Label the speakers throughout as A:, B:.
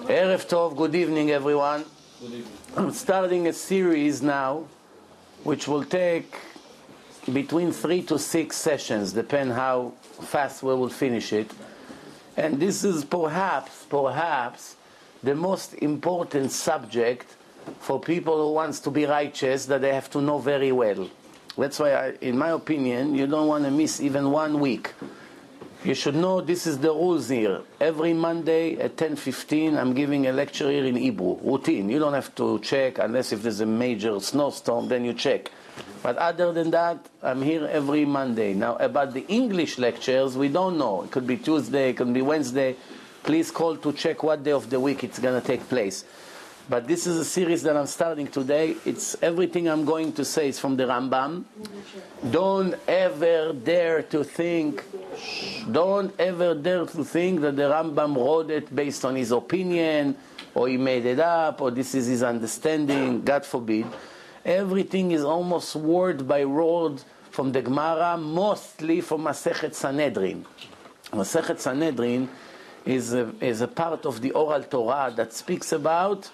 A: Erev Tov, good evening everyone.
B: Good evening.
A: I'm starting a series now which will take between 3 to 6 sessions, depend how fast we will finish it. And this is perhaps the most important subject for people who wants to be righteous, that they have to know very well. That's why, in my opinion, you don't want to miss even 1 week. You should know this is the rules here. Every Monday at 10:15 I'm giving a lecture here in Hebrew. Routine. You don't have to check unless if there's a major snowstorm, then you check. But other than that, I'm here every Monday. Now about the English lectures, we don't know. It could be Tuesday, it could be Wednesday. Please call to check what day of the week it's going to take place. But this is a series that I'm starting today. It's everything I'm going to say is from the Rambam. Don't ever dare to think that the Rambam wrote it based on his opinion, or he made it up, or this is his understanding. God forbid. Everything is almost word by word from the Gemara, mostly from Masechet Sanhedrin. Masechet Sanhedrin is a part of the oral Torah that speaks about,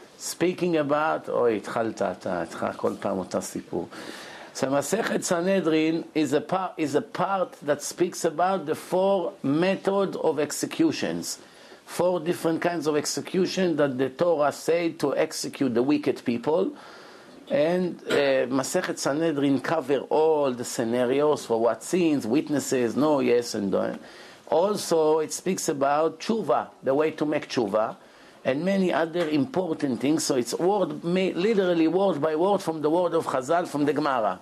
A: התחלת אתה, כל פעם אותה סיפור. So Masechet Sanhedrin is a part that speaks about the 4 methods of executions. 4 different kinds of execution that the Torah said to execute the wicked people. And Masechet Sanhedrin cover all the scenarios for what sins, witnesses, no, yes, and no. Also, it speaks about tshuva, the way to make tshuva, and many other important things. So it's literally word by word from the word of Chazal, from the Gemara.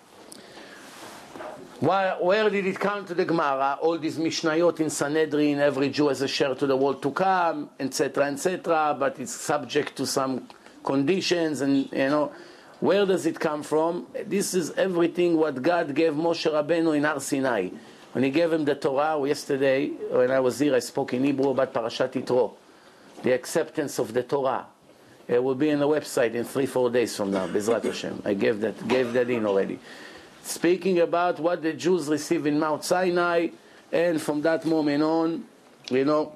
A: Where did it come to the Gemara? All these Mishnayot in Sanhedrin, every Jew has a share to the world to come, etc., but it's subject to some conditions, and where does it come from? This is everything what God gave Moshe Rabbeinu in Har Sinai. When he gave him the Torah, yesterday, when I was here, I spoke in Hebrew about Parashat Yitro, the acceptance of the Torah. It will be on the website in 3-4 days from now, Bezrat Hashem. I gave that in already. Speaking about what the Jews receive in Mount Sinai, and from that moment on, the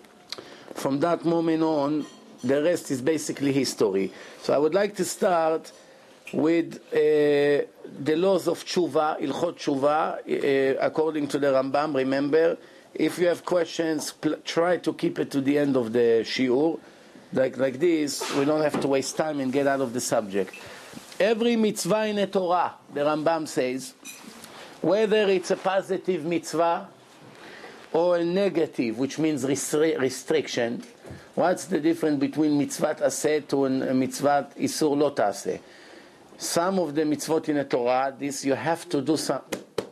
A: rest is basically history. So I would like to start with the laws of tshuva, ilchot tshuva, according to the Rambam. Remember, if you have questions, try to keep it to the end of the shiur. Like this, we don't have to waste time and get out of the subject. Every mitzvah in the Torah, the Rambam says, whether it's a positive mitzvah or a negative, which means restriction. What's the difference between mitzvat aseh to a mitzvat isur lo taseh? Some of the mitzvot in the Torah, this you have to do some.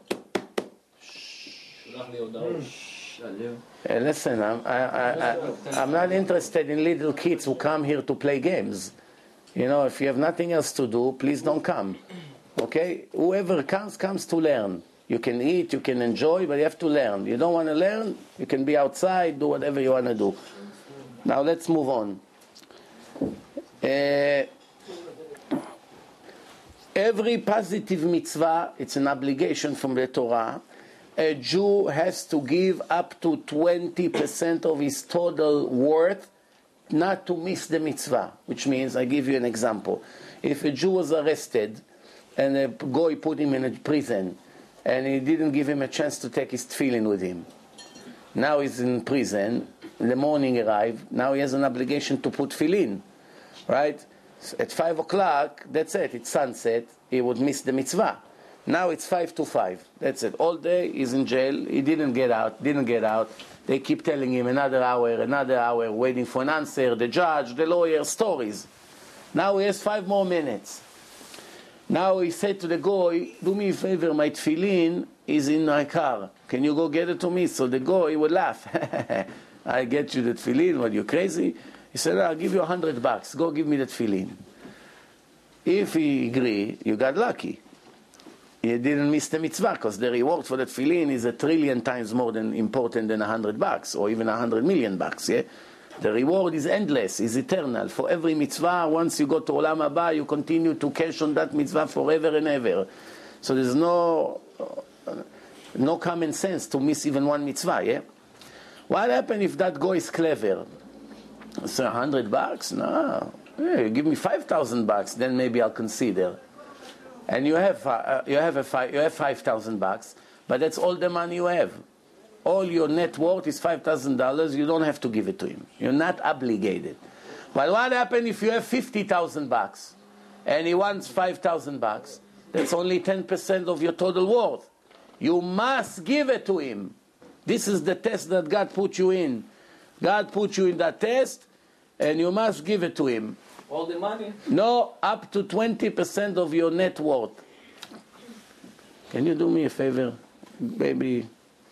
A: Listen, I'm not interested in little kids who come here to play games. If you have nothing else to do, please don't come. Okay? Whoever comes to learn. You can eat, you can enjoy, but you have to learn. You don't want to learn, you can be outside, do whatever you want to do. Now let's move on. Every positive mitzvah, it's an obligation from the Torah. A Jew has to give up to 20% of his total worth not to miss the mitzvah. Which means, I give you an example. If a Jew was arrested and a goy put him in a prison, and he didn't give him a chance to take his tefillin with him. Now he's in prison, the morning arrived, now he has an obligation to put tefillin, right? At 5 o'clock, that's it, it's sunset, he would miss the mitzvah. Now it's 5 to 5, that's it. All day he's in jail, he didn't get out. They keep telling him another hour, waiting for an answer, the judge, the lawyer, stories. Now he has 5 more minutes. Now he said to the guy, do me a favor, my tefillin is in my car. Can you go get it to me? So the guy would laugh. I get you the tefillin, what, you crazy? He said, I'll give you $100. Go give me the tefillin. If he agreed, you got lucky. You didn't miss the mitzvah, because the reward for the tefillin is 1 trillion times more important than $100, or even $100 million, yeah? The reward is endless, is eternal. For every mitzvah, once you go to Olam Haba, you continue to cash on that mitzvah forever and ever. So there's no common sense to miss even one mitzvah, yeah? What happens if that guy is clever? So $100? No. Yeah, give me $5,000, then maybe I'll consider. And you have $5,000, but that's all the money you have. All your net worth is $5,000. You don't have to give it to him. You're not obligated. But what happens if you have $50,000 and he wants $5,000? That's only 10% of your total worth. You must give it to him. This is the test that God put you in. God put you in that test, and you must give it to him.
B: All the money?
A: No, up to 20% of your net worth. Can you do me a favor? Maybe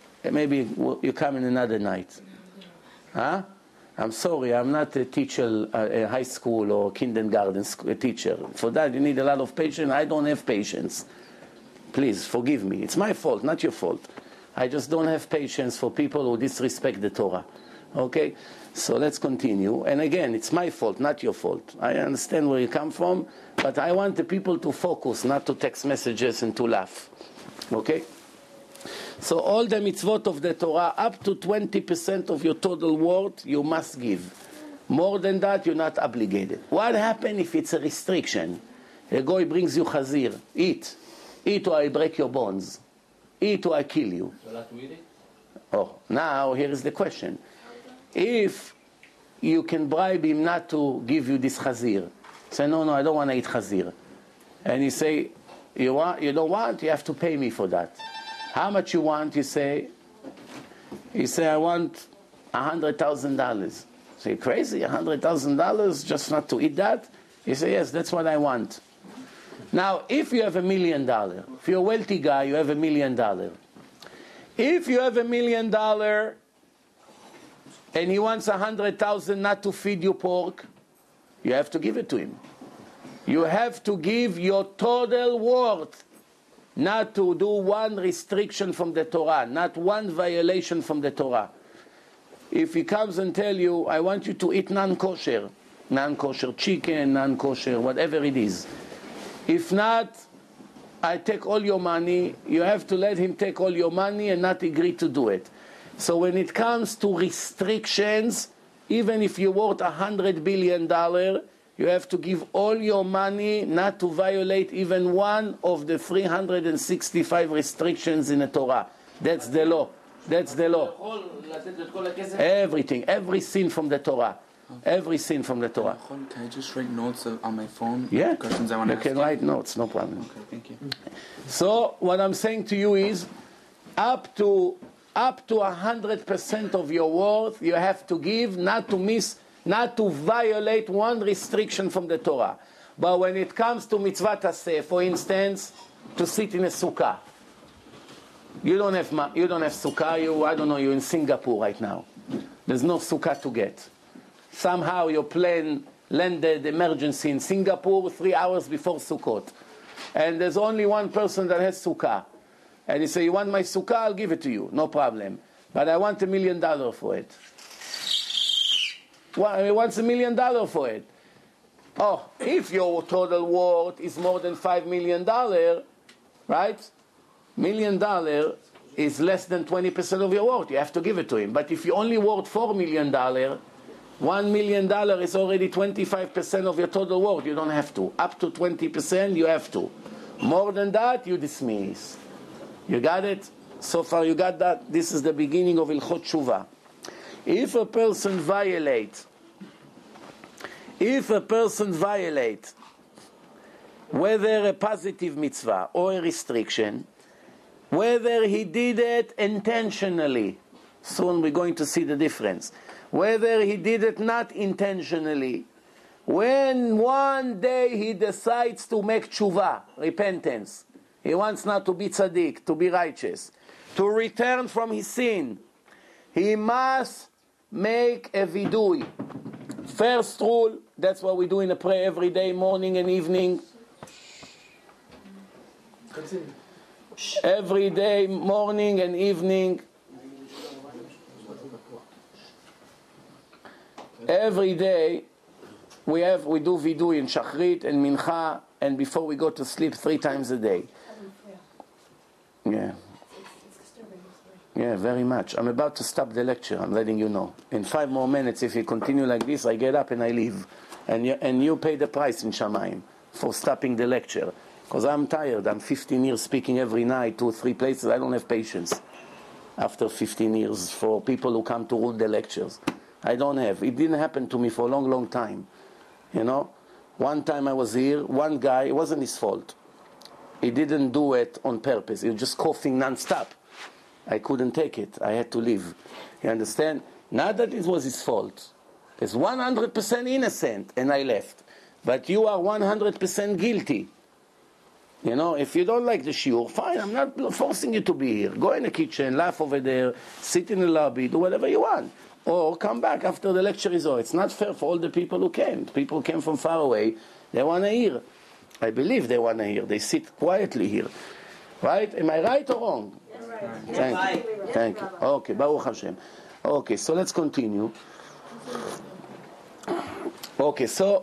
A: you come in another night. Huh? I'm sorry, I'm not a teacher, a high school or kindergarten teacher. For that, you need a lot of patience. I don't have patience. Please, forgive me. It's my fault, not your fault. I just don't have patience for people who disrespect the Torah. Okay? So let's continue. And again, it's my fault, not your fault. I understand where you come from, but I want the people to focus, not to text messages and to laugh. Okay? So all the mitzvot of the Torah, up to 20% of your total worth, you must give. More than that, you're not obligated. What happens if it's a restriction? A guy brings you chazir. Eat. Eat or I break your bones. Eat or I kill you. Oh, now here is the question. If you can bribe him not to give you this chazir, say, no, I don't want to eat chazir. And you say, you don't want, you have to pay me for that. How much you want? You say, I want $100,000. Say, crazy, $100,000 just not to eat that? You say, yes, that's what I want. Now, if you have $1 million, if you're a wealthy guy, you have $1 million. If you have $1 million and he wants $100,000 not to feed you pork, you have to give it to him. You have to give your total worth, not to do one restriction from the Torah, not one violation from the Torah. If he comes and tell you, I want you to eat non-kosher chicken, non-kosher, whatever it is. If not, I take all your money. You have to let him take all your money and not agree to do it. So when it comes to restrictions, even if you're worth $100 billion, you have to give all your money not to violate even one of the 365 restrictions in the Torah. That's the law. That's the law. Everything, every sin from the Torah. Every sin from the Torah.
C: Can I just write notes on my phone?
A: Yeah,
C: questions I want to ask
A: you can write notes, no problem.
C: Okay, thank you.
A: So what I'm saying to you is, up to 100% of your worth, you have to give, not to violate one restriction from the Torah. But when it comes to mitzvah taseh, for instance, to sit in a sukkah, you don't have sukkah. I don't know. You're in Singapore right now. There's no sukkah to get. Somehow your plane landed emergency in Singapore 3 hours before Sukkot. And there's only one person that has sukkah. And he says, you want my sukkah? I'll give it to you. No problem. But I want $1 million for it. Well, he wants $1 million for it. Oh, if your total worth is more than $5 million, right? $1 million is less than 20% of your worth. You have to give it to him. But if you only worth $4 million, $1 million is already 25% of your total worth. You don't have to. Up to 20%, you have to. More than that, you dismiss. You got it? So far, you got that? This is the beginning of Ilchot Shuvah. If a person violates, whether a positive mitzvah or a restriction, whether he did it intentionally, soon we're going to see the difference. Whether he did it not intentionally, when one day he decides to make tshuva, repentance, he wants not to be tzaddik, to be righteous, to return from his sin, he must make a vidui. First rule, that's what we do in a prayer every day, morning and evening. Every day, morning and evening. Every day we do vidui in Shachrit and Mincha, and before we go to sleep 3 times a day. Yeah. Yeah, very much. I'm about to stop the lecture, I'm letting you know. In 5 more minutes, if you continue like this, I get up and I leave. And you pay the price in Shamayim for stopping the lecture. Because I'm tired. I'm 15 years speaking every night, 2 or 3 places. I don't have patience after 15 years for people who come to rule the lectures. I don't have. It didn't happen to me for a long, long time. You know? One time I was here, one guy, it wasn't his fault. He didn't do it on purpose. He was just coughing non-stop. I couldn't take it. I had to leave. You understand? Not that it was his fault. It's 100% innocent, and I left. But you are 100% guilty. You know, if you don't like the shiur, fine, I'm not forcing you to be here. Go in the kitchen, laugh over there, sit in the lobby, do whatever you want. Or come back after the lecture is over. It's not fair for all the people who came. People came from far away. They want to hear. I believe they want to hear. They sit quietly here. Right? Am I right or wrong? Yes, right. Thank you. Okay, Baruch Hashem. Okay, so let's continue. Okay, so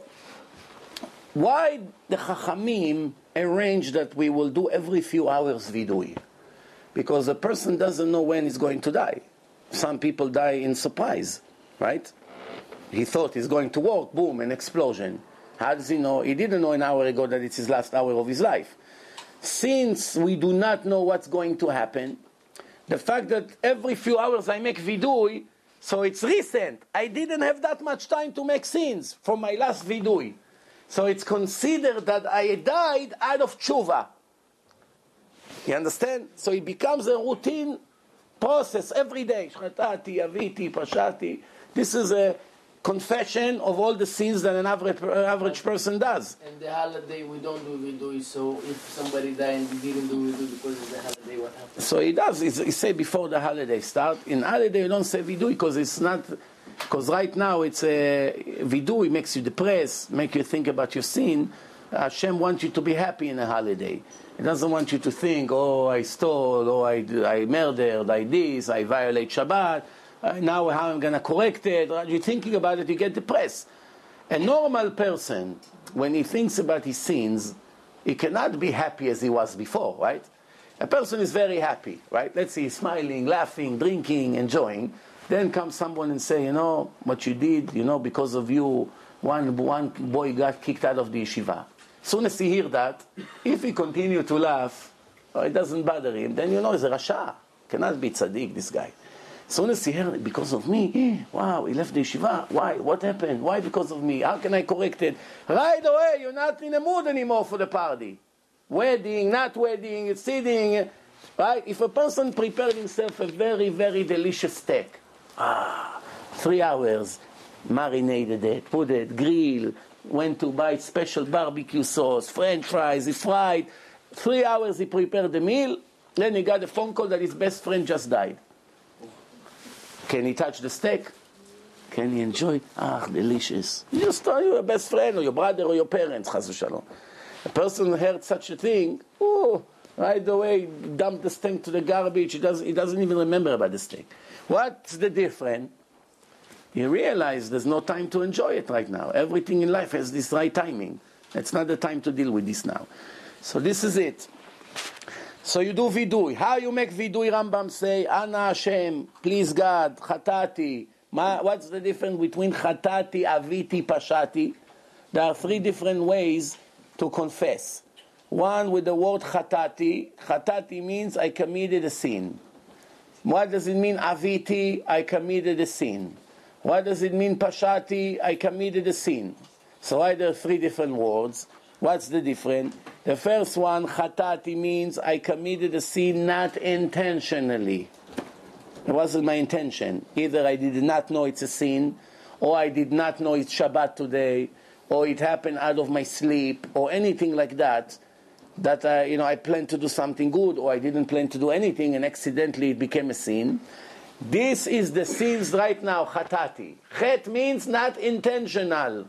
A: why the Chachamim arrange that we will do every few hours vidui? Because the person doesn't know when he's going to die. Some people die in surprise, right? He thought he's going to work, boom, an explosion. How does he know? He didn't know an hour ago that it's his last hour of his life. Since we do not know what's going to happen, the fact that every few hours I make vidui, so it's recent. I didn't have that much time to make sins from my last vidui. So it's considered that I died out of tshuva. You understand? So it becomes a routine process every day. Shchatati, aviti, pashati. This is a confession of all the sins that an average person does.
B: And the holiday we don't do vidui, so if somebody died and we didn't do vidui because it's the holiday, what happens?
A: So he does. He say before the holiday start. In holiday you don't say vidui because it's not. Because right now it's a vidui makes you depressed, make you think about your sin. Hashem wants you to be happy in a holiday. He doesn't want you to think, oh, I stole, oh, I murdered, I this, I violate Shabbat. Now how I'm going to correct it. You're thinking about it, you get depressed. A normal person, when he thinks about his sins, he cannot be happy as he was before, right? A person is very happy, right? Let's see, smiling, laughing, drinking, enjoying. Then comes someone and say, you know, what you did, you know, because of you, one boy got kicked out of the yeshiva. As soon as he hears that, if he continue to laugh, or it doesn't bother him, then you know he's a rasha. Cannot be tzaddik, this guy. As soon as he heard, because of me, wow, he left the yeshiva. Why? What happened? Why because of me? How can I correct it? Right away, you're not in the mood anymore for the party. Wedding, not wedding, sitting. Right? If a person prepared himself a very, very delicious steak, 3 hours, marinated it, put it, grill, went to buy special barbecue sauce, French fries, he fried. 3 hours he prepared the meal, then he got a phone call that his best friend just died. Can he touch the steak? Can he enjoy it? Delicious. You just tell your best friend or your brother or your parents, chas v'shalom. A person heard such a thing, right away dumped the steak to the garbage. He doesn't even remember about the steak. What's the difference? You realize there's no time to enjoy it right now. Everything in life has this right timing. It's not the time to deal with this now. So this is it. So you do vidui. How you make vidui? Rambam say, Ana Hashem, please God, chatati. What's the difference between chatati, aviti, pashati? There are 3 different ways to confess. One with the word chatati. Chatati means I committed a sin. What does it mean aviti? I committed a sin. What does it mean pashati? I committed a sin. So why there are 3 different words? What's the difference? The first one, chatati, means I committed a sin not intentionally. It wasn't my intention. Either I did not know it's a sin, or I did not know it's Shabbat today, or it happened out of my sleep, or anything like that. That I planned to do something good, or I didn't plan to do anything, and accidentally it became a sin. This is the sins right now, chatati. Chet means not intentional.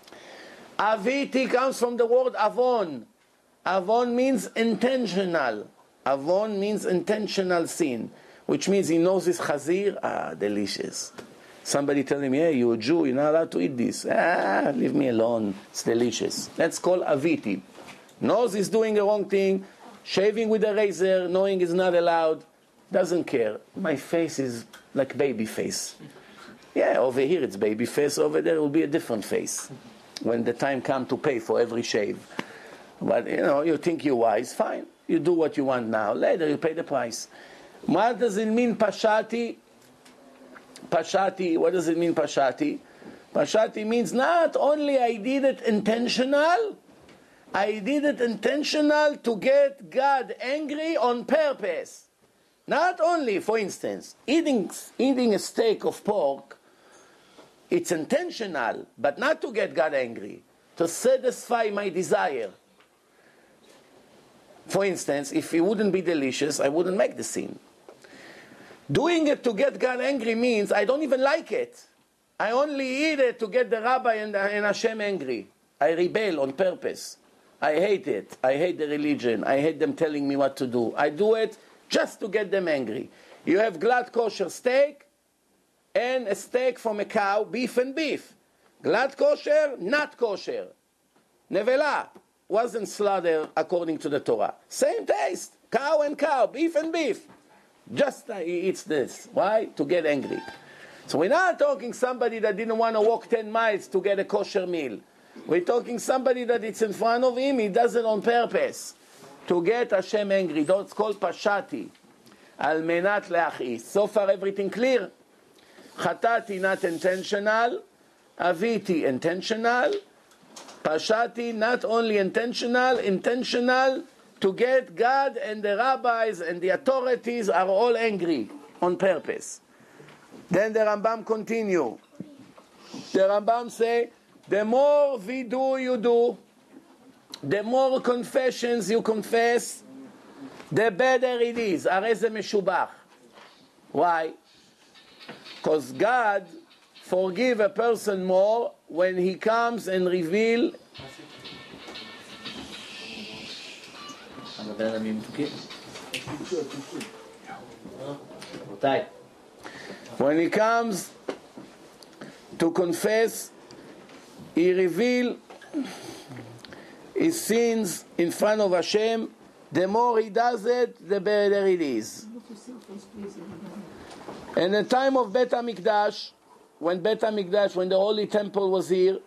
A: Aviti comes from the word avon. Avon means intentional. Avon means intentional sin, which means he knows his chazir. Delicious. Somebody tell him, yeah, you're a Jew, you're not allowed to eat this. Leave me alone. It's delicious. That's called aviti. Knows he's doing the wrong thing, shaving with a razor, knowing he's not allowed. Doesn't care. My face is like baby face. Yeah, over here it's baby face. Over there it will be a different face when the time comes to pay for every shave. But you think you're wise, fine. You do what you want now. Later you pay the price. What does it mean, Pashati? Pashati, what does it mean, Pashati? Pashati means not only I did it intentional, I did it intentional to get God angry on purpose. Not only, for instance, eating a steak of pork, it's intentional, but not to get God angry, to satisfy my desire. For instance, if it wouldn't be delicious, I wouldn't make the sin. Doing it to get God angry means I don't even like it. I only eat it to get the rabbi and Hashem angry. I rebel on purpose. I hate it. I hate the religion. I hate them telling me what to do. I do it just to get them angry. You have glad kosher steak and a steak from a cow, beef and beef. Glad kosher, not kosher. Nevela wasn't slaughtered according to the Torah. Same taste. Cow and cow, beef and beef. Just he eats this. Why? To get angry. So we're not talking somebody that didn't want to walk 10 miles to get a kosher meal. We're talking somebody that it's in front of him, he does it on purpose. To get Hashem angry. That's called Pashati. Al menat leachis. So far everything clear? Chatati not intentional. Aviti intentional. Pashati not only intentional to get God and the rabbis and the authorities are all angry on purpose. Then the Rambam continue. The Rambam say, the more vidu you do, the more confessions you confess, the better it is. Arei ze meshubach. Why? Because God forgive a person more when he comes and reveal when he comes to confess, he reveal his sins in front of Hashem. The more he does it, the better it is. In the time of Bet HaMikdash, when the Holy Temple was here,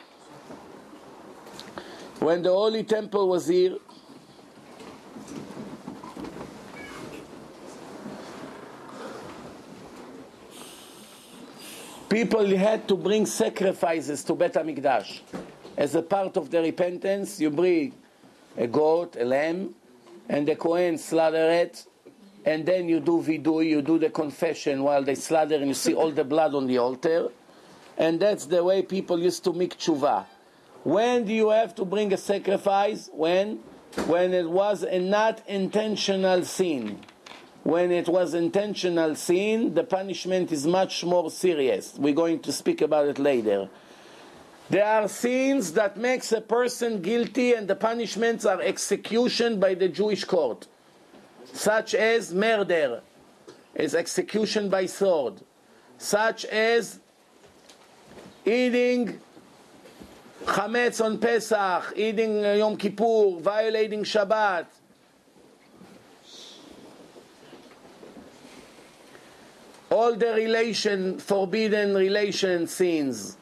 A: people had to bring sacrifices to Bet HaMikdash. As a part of the repentance, you bring a goat, a lamb, and the Kohen slaughter it, and then you do vidu, you do the confession while they slaughter, and you see all the blood on the altar. And that's the way people used to make tshuva. When do you have to bring a sacrifice? When it was a not intentional sin. When it was intentional sin, the punishment is much more serious. We're going to speak about it later. There are sins that makes a person guilty, and the punishments are execution by the Jewish court, such as murder is execution by sword, such as eating chametz on Pesach, eating Yom Kippur, violating Shabbat. All the forbidden relation sins.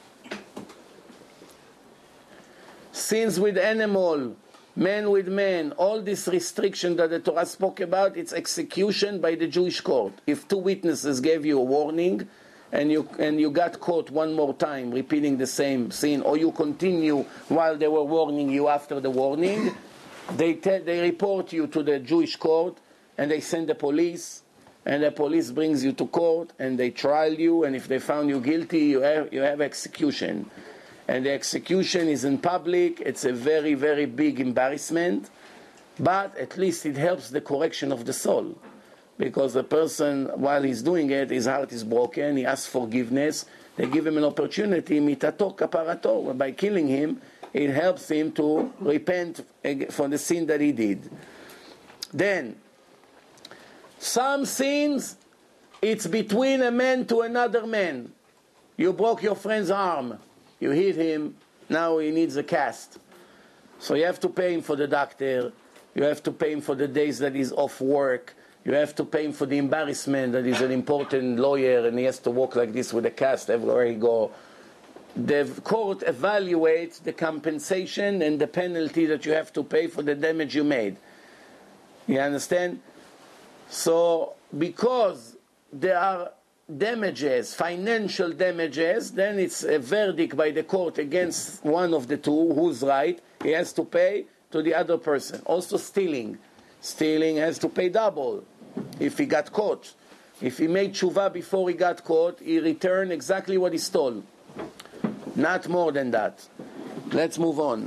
A: Sins with animal, man with man, all this restriction that the Torah spoke about, it's execution by the Jewish court. If two witnesses gave you a warning, and you got caught one more time repeating the same sin, or you continue while they were warning you after the warning, they report you to the Jewish court, and they send the police, and the police brings you to court, and they trial you, and if they found you guilty, you have execution. And the execution is in public. It's a very, very big embarrassment, but at least it helps the correction of the soul. Because the person, while he's doing it, his heart is broken, he asks forgiveness, they give him an opportunity, mitato kaparato, by killing him, it helps him to repent for the sin that he did. Then, some sins, it's between a man to another man. You broke your friend's arm, you hit him, now he needs a cast. So you have to pay him for the doctor, you have to pay him for the days that he's off work, You have to pay him for the embarrassment that he's an important lawyer and he has to walk like this with a cast everywhere he go. The court evaluates the compensation and the penalty that you have to pay for the damage you made. You understand? So, because there are damages, financial damages, then it's a verdict by the court against one of the two who's right. He has to pay to the other person. Also stealing. Stealing has to pay double if he got caught. If he made tshuva before he got caught, he returned exactly what he stole. Not more than that. Let's move on.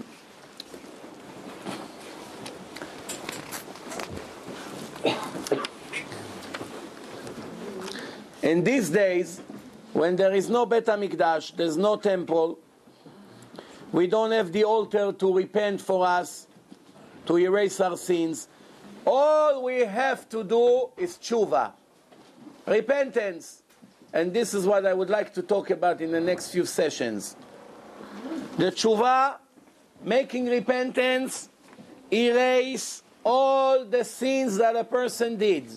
A: In these days, when there is no Bet HaMikdash, there's no temple, we don't have the altar to repent for us, to erase our sins. All we have to do is tshuva, repentance. And this is what I would like to talk about in the next few sessions. The tshuva, making repentance, erase all the sins that a person did.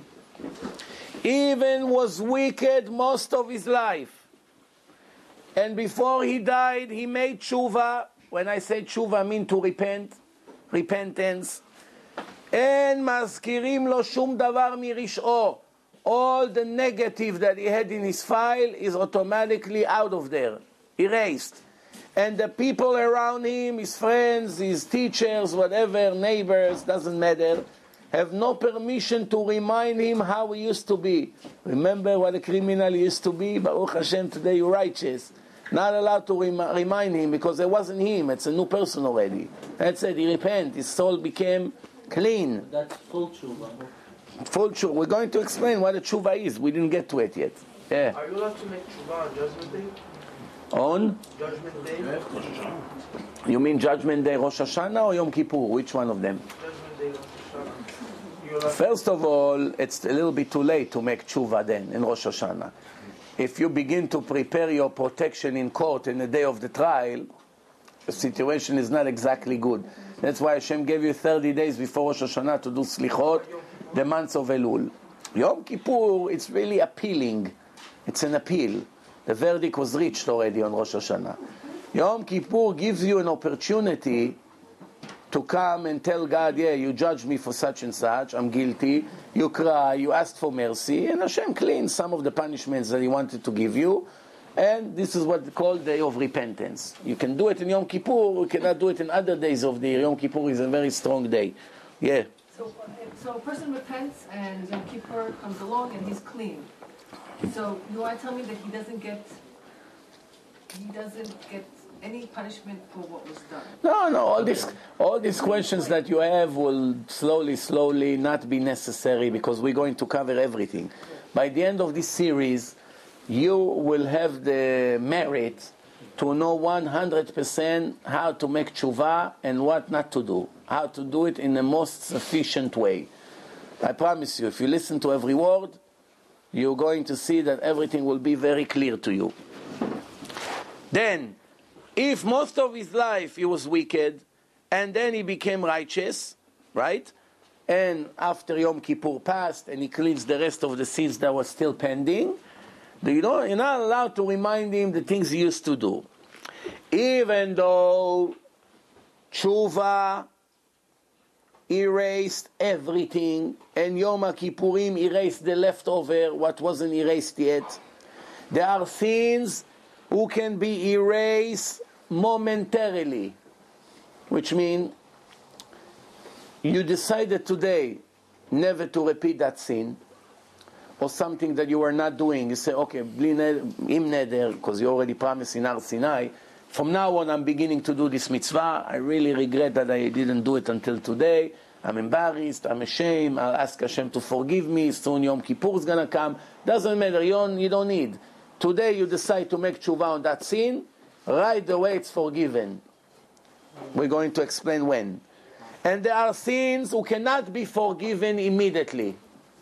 A: Even was wicked most of his life. And before he died, he made tshuva. When I say tshuva, I mean to repent, repentance. En mazkirim lo shum davar mirish'o. All the negative that he had in his file is automatically out of there, erased. And the people around him, his friends, his teachers, whatever, neighbors, doesn't matter, have no permission to remind him how he used to be. Remember what a criminal he used to be? Baruch Hashem, today you're righteous. Not allowed to remind him because it wasn't him, it's a new person already. That's it, he repent, his soul became clean.
B: That's full tshuva.
A: Full tshuva. We're going to explain what a tshuva is. We didn't get to it yet. Yeah.
D: Are you allowed to make tshuva on Judgment Day?
A: On?
D: Judgment Day?
A: You mean Judgment Day, Rosh Hashanah, or Yom Kippur? Which one of them?
D: Judgment Day, Rosh Hashanah. You're allowed
A: First of all, it's a little bit too late to make tshuva then, in Rosh Hashanah. If you begin to prepare your protection in court in the day of the trial, the situation is not exactly good. That's why Hashem gave you 30 days before Rosh Hashanah to do slichot, the months of Elul. Yom Kippur, it's really appealing. It's an appeal. The verdict was reached already on Rosh Hashanah. Yom Kippur gives you an opportunity to come and tell God, yeah, you judged me for such and such, I'm guilty. You cry, you asked for mercy, and Hashem cleans some of the punishments that He wanted to give you. And this is what they call Day of Repentance. You can do it in Yom Kippur, you cannot do it in other days of the year. Yom Kippur is a very strong day. Yeah.
E: So a person repents and Yom Kippur comes along and he's clean. So you want to tell me that he doesn't get any punishment for what was done?
A: No. All these questions that you have will slowly not be necessary because we're going to cover everything. By the end of this series, you will have the merit to know 100% how to make tshuva and what not to do. How to do it in the most sufficient way. I promise you, if you listen to every word, you're going to see that everything will be very clear to you. Then, if most of his life he was wicked, and then he became righteous, right? And after Yom Kippur passed, and he cleansed the rest of the sins that were still pending, you're not allowed to remind him the things he used to do. Even though tshuva erased everything, and Yom Kippurim erased the leftover, what wasn't erased yet. There are sins who can be erased momentarily, which means you decided today never to repeat that sin, or something that you were not doing. You say, okay, im neder, because you already promised in Har Sinai, from now on I'm beginning to do this mitzvah. I really regret that I didn't do it until today. I'm embarrassed, I'm ashamed, I'll ask Hashem to forgive me, soon Yom Kippur is going to come. Doesn't matter, you don't need. Today you decide to make tshuva on that sin, right away it's forgiven. We're going to explain when. And there are sins who cannot be forgiven immediately.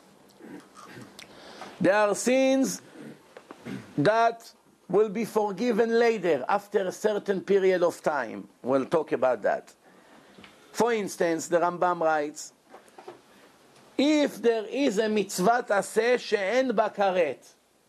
A: There are sins that will be forgiven later, after a certain period of time. We'll talk about that. For instance, the Rambam writes, if there is a mitzvah taseh she'en ba karet,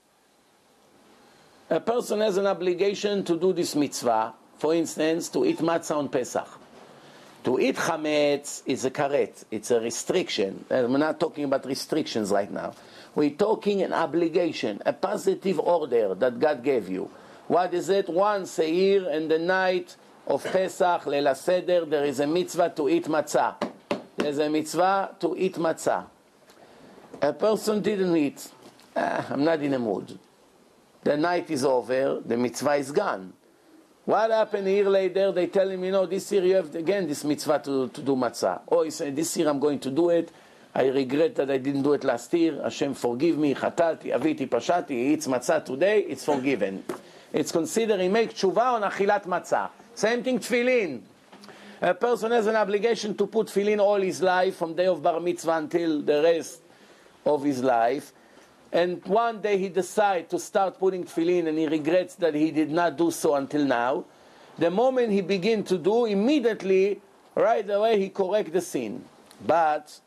A: a person has an obligation to do this mitzvah, for instance, to eat matzah on Pesach. To eat chametz is a karet, it's a restriction. We're not talking about restrictions right now. We're talking an obligation, a positive order that God gave you. What is it? Once a year in the night of Pesach, Leil Seder, there is a mitzvah to eat matzah. There's a mitzvah to eat matzah. A person didn't eat. I'm not in a mood. The night is over, the mitzvah is gone. What happened a year later? They tell him, this year you have again this mitzvah to do matzah. Oh, he said, this year I'm going to do it. I regret that I didn't do it last year. Hashem forgive me. Chatati, aviti, pashati. He eats matzah today, it's forgiven. It's considered he makes tshuva on achilat matzah. Same thing, tefillin. A person has an obligation to put tefillin all his life, from day of bar mitzvah until the rest of his life. And one day he decides to start putting tefillin and he regrets that he did not do so until now. The moment he begins to do, immediately, right away, he corrects the sin. But,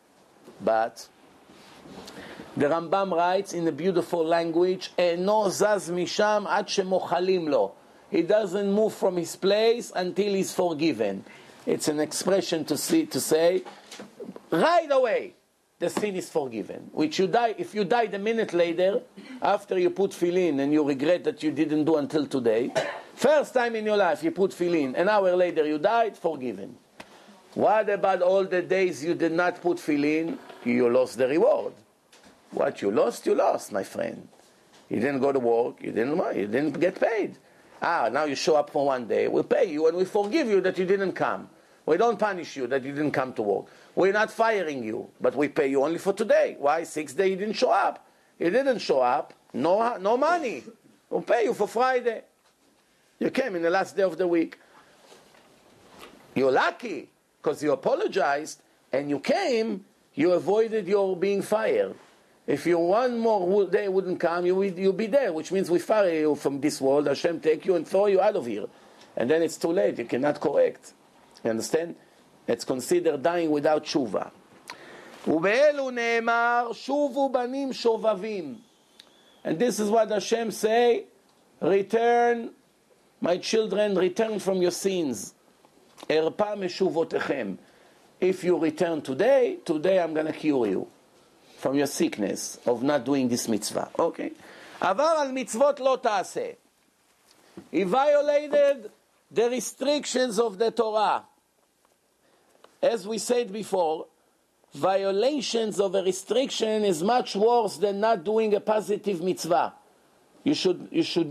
A: the Rambam writes in a beautiful language, "Eno zaz misham ad shemochalim lo." He doesn't move from his place until he's forgiven. It's an expression to say, right away, the sin is forgiven. Which you die, if you died a minute later, after you put tefillin and you regret that you didn't do until today, first time in your life you put tefillin, an hour later you died, forgiven. What about all the days you did not put tefillin? You lost the reward. What you lost, my friend. You didn't go to work, you didn't get paid. Now you show up for one day, we'll pay you and we forgive you that you didn't come. We don't punish you that you didn't come to work. We're not firing you, but we pay you only for today. Why? 6 days you didn't show up. You didn't show up, no money. We'll pay you for Friday. You came in the last day of the week. You're lucky because you apologized and you came, you avoided your being fired. If you one more day wouldn't come, you'll be there, which means we fire you from this world. Hashem take you and throw you out of here. And then it's too late. You cannot correct. You understand? It's considered dying without tshuva. ובאלו נאמר, שובו בנים שובבים. And this is what Hashem say, return, my children, return from your sins. הרפה משובותיכם. If you return today I'm going to cure you from your sickness of not doing this mitzvah. Okay. עבר על מצוות לא תעשה. He violated the restrictions of the Torah. As we said before, violations of a restriction is much worse than not doing a positive mitzvah. You should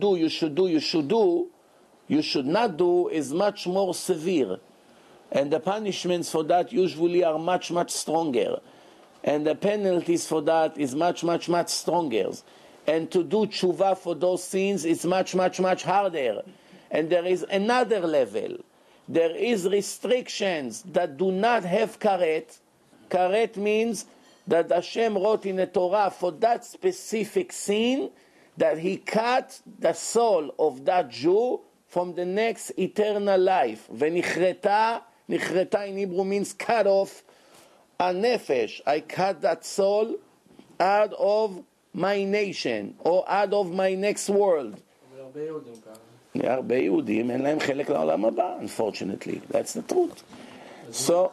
A: not do is much more severe. And the punishments for that usually are much, much stronger. And the penalties for that is much, much, much stronger. And to do tshuva for those sins is much, much, much harder. And there is another level. There is restrictions that do not have karet. Karet means that Hashem wrote in the Torah for that specific sin that He cut the soul of that Jew from the next eternal life. V'nichreta in Hebrew means cut off a nefesh. I cut that soul out of my nation or out of my next world. הרבה יהודים אין להם חלק לעולם הבא, unfortunately. That's the truth. So,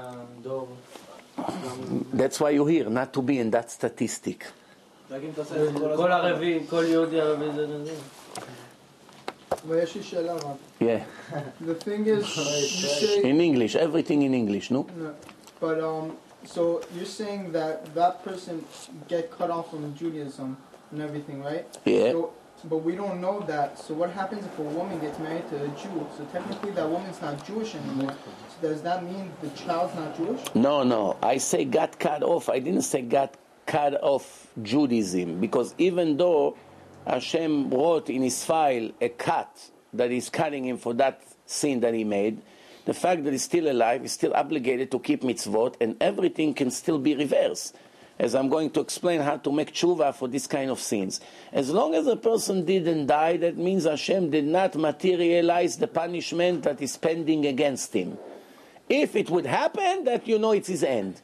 A: that's why you're here, not to be in that statistic.
B: כל ערבי, כל יהודי ערבי זה נדיר.
F: ויש לי שאלה רק.
A: Yeah.
F: The thing is, you say...
A: In English, everything in English, no?
F: No. But, so you're saying that person get cut off from Judaism and everything, right?
A: Yeah.
F: So, but we don't know that. So what happens if a woman gets married to a Jew? So technically that woman's not Jewish anymore. So does that mean the child's not Jewish?
A: No. I say got cut off. I didn't say got cut off Judaism. Because even though Hashem wrote in his file a cut that is cutting him for that sin that he made, the fact that he's still alive, he's still obligated to keep mitzvot, and everything can still be reversed. As I'm going to explain how to make tshuva for this kind of sins. As long as a person didn't die, that means Hashem did not materialize the punishment that is pending against him. If it would happen, that you know it's his end.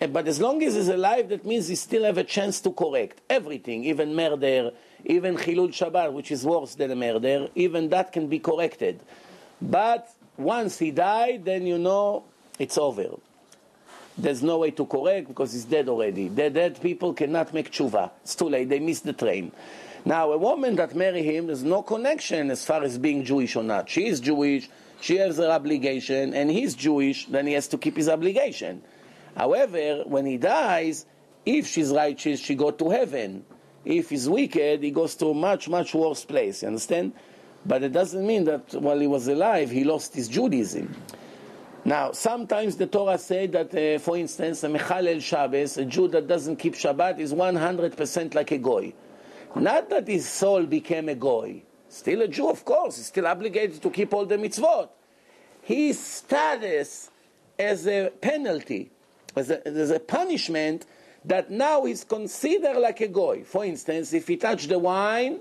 A: But as long as he's alive, that means he still have a chance to correct everything, even murder, even Chilul Shabbat, which is worse than a murder, even that can be corrected. But once he died, then you know it's over. There's no way to correct because he's dead already. The dead people cannot make tshuva. It's too late. They missed the train. Now, a woman that marry him, there's no connection as far as being Jewish or not. She is Jewish, she has her obligation, and he's Jewish, then he has to keep his obligation. However, when he dies, if she's righteous, she goes to heaven. If he's wicked, he goes to a much, much worse place. You understand? But it doesn't mean that while he was alive, he lost his Judaism. Now, sometimes the Torah said that, for instance, a Mechalel Shabbos, a Jew that doesn't keep Shabbat, is 100% like a Goy. Not that his soul became a Goy. Still a Jew, of course. He's still obligated to keep all the mitzvot. His status as a penalty, as a punishment, that now is considered like a Goy. For instance, if he touched the wine,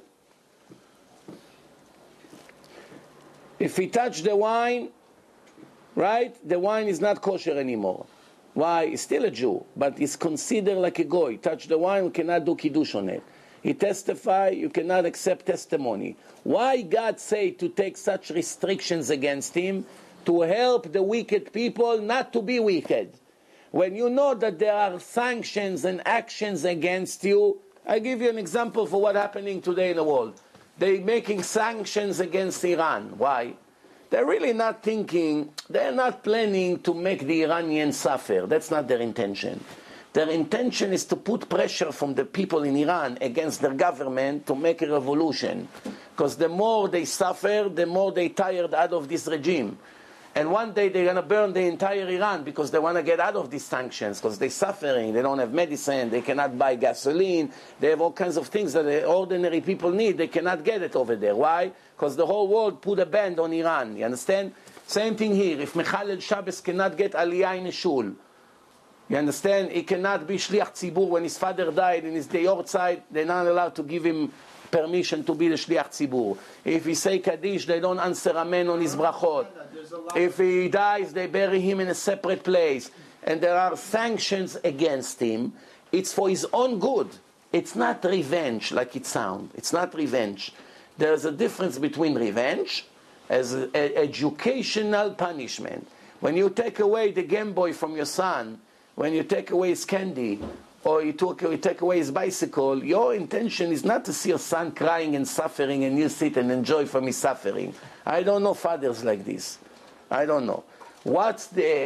A: right, the wine is not kosher anymore. Why? He's still a Jew, but he's considered like a Goy. Touch the wine, we cannot do Kiddush on it. He testify, you cannot accept testimony. Why God say to take such restrictions against him? To help the wicked people not to be wicked. When you know that there are sanctions and actions against you, I give you an example for what's happening today in the world. They're making sanctions against Iran. Why? They're really not thinking, they're not planning to make the Iranians suffer. That's not their intention. Their intention is to put pressure from the people in Iran against their government to make a revolution. Because the more they suffer, the more they're tired out of this regime. And one day they're going to burn the entire Iran because they want to get out of these sanctions, because they're suffering, they don't have medicine, they cannot buy gasoline, they have all kinds of things that the ordinary people need, they cannot get it over there. Why? Because the whole world put a ban on Iran, you understand? Same thing here, if Mechalel Shabbos cannot get Aliyah in a shul, you understand? He cannot be Shliach Tzibur. When his father died in his Yortzeit, they're not allowed to give him permission to be the Shliach Tzibur. If he say Kaddish, they don't answer Amen on his brachot. If he dies, they bury him in a separate place. And there are sanctions against him. It's for his own good. It's not revenge like it sounds. It's not revenge. There's a difference between revenge as an educational punishment. When you take away the Game Boy from your son, when you take away his candy, or you take away his bicycle, your intention is not to see your son crying and suffering and you sit and enjoy from his suffering. I don't know fathers like this. I don't know. What's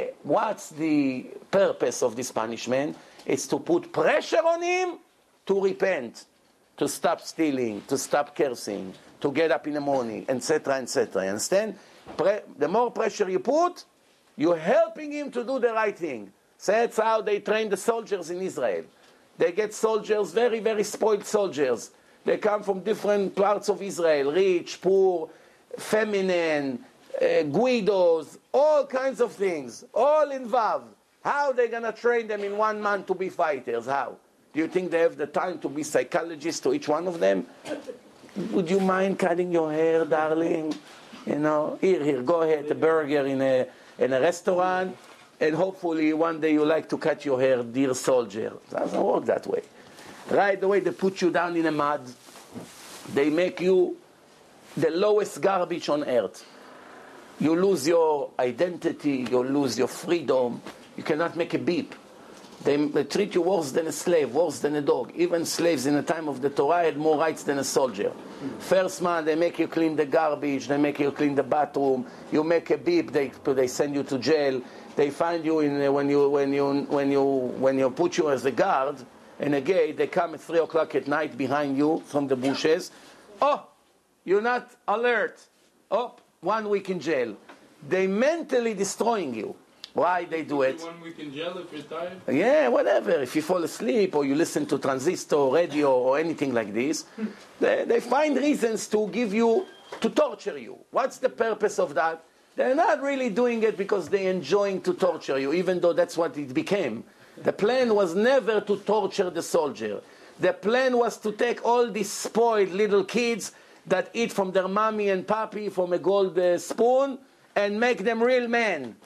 A: the purpose of this punishment? It's to put pressure on him to repent, to stop stealing, to stop cursing, to get up in the morning, etc., etc. You understand? The more pressure you put, you're helping him to do the right thing. So that's how they train the soldiers in Israel. They get soldiers, very, very spoiled soldiers. They come from different parts of Israel, rich, poor, feminine, Guidos, all kinds of things, all involved. How are they going to train them in 1 month to be fighters? How? Do you think they have the time to be psychologists to each one of them? Would you mind cutting your hair, darling? You know, here, go ahead, a burger in a restaurant, and hopefully one day you like to cut your hair, dear soldier. It doesn't work that way. Right away, they put you down in the mud. They make you the lowest garbage on earth. You lose your identity, you lose your freedom. You cannot make a beep. They treat you worse than a slave, worse than a dog. Even slaves in the time of the Torah had more rights than a soldier. First man, they make you clean the garbage, they make you clean the bathroom. You make a beep, they send you to jail. They find you when you put you as a guard in a gate. They come at 3 o'clock at night behind you from the bushes. Oh, you're not alert. Oh, 1 week in jail. They mentally destroying you. Why they do it?
D: 1 week in jail if you're tired?
A: Yeah, whatever. If you fall asleep or you listen to transistor, radio, or anything like this, they find reasons to torture you. What's the purpose of that? They're not really doing it because they're enjoying to torture you, even though that's what it became. The plan was never to torture the soldier. The plan was to take all these spoiled little kids that eat from their mommy and papi from a gold spoon and make them real men.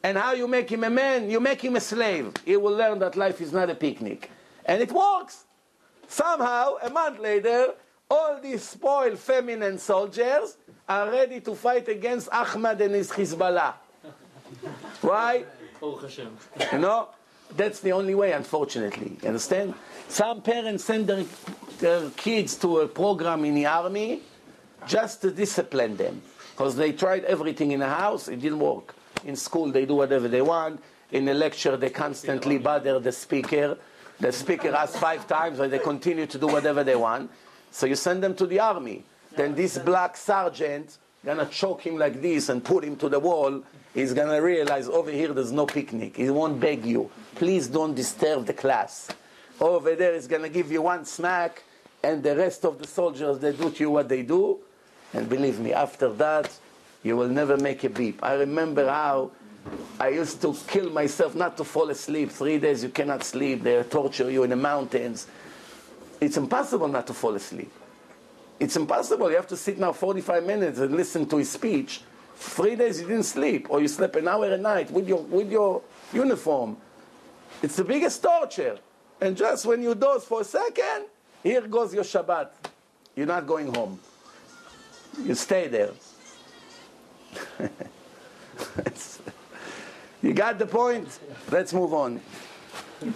A: And how you make him a man? You make him a slave. He will learn that life is not a picnic. And it works. Somehow, a month later, all these spoiled feminine soldiers are ready to fight against Ahmad and his Hezbollah. Why? You know, that's the only way, unfortunately. You understand? Some parents send their kids to a program in the army just to discipline them. Because they tried everything in the house, it didn't work. In school, they do whatever they want. In a lecture, they constantly bother the speaker. The speaker asks 5 times, and they continue to do whatever they want. So you send them to the army. Then this black sergeant gonna choke him like this and put him to the wall. He's gonna realize over here there's no picnic. He won't beg you. Please don't disturb the class. Over there he's gonna give you one smack, and the rest of the soldiers, they do to you what they do. And believe me, after that, you will never make a beep. I remember how I used to kill myself not to fall asleep. 3 days you cannot sleep. They torture you in the mountains. It's impossible not to fall asleep. It's impossible. You have to sit now 45 minutes and listen to his speech. 3 days you didn't sleep, or you slept an hour a night with your uniform. It's the biggest torture. And just when you doze for a second, here goes your Shabbat. You're not going home. You stay there. You got the point? Let's move on.
C: You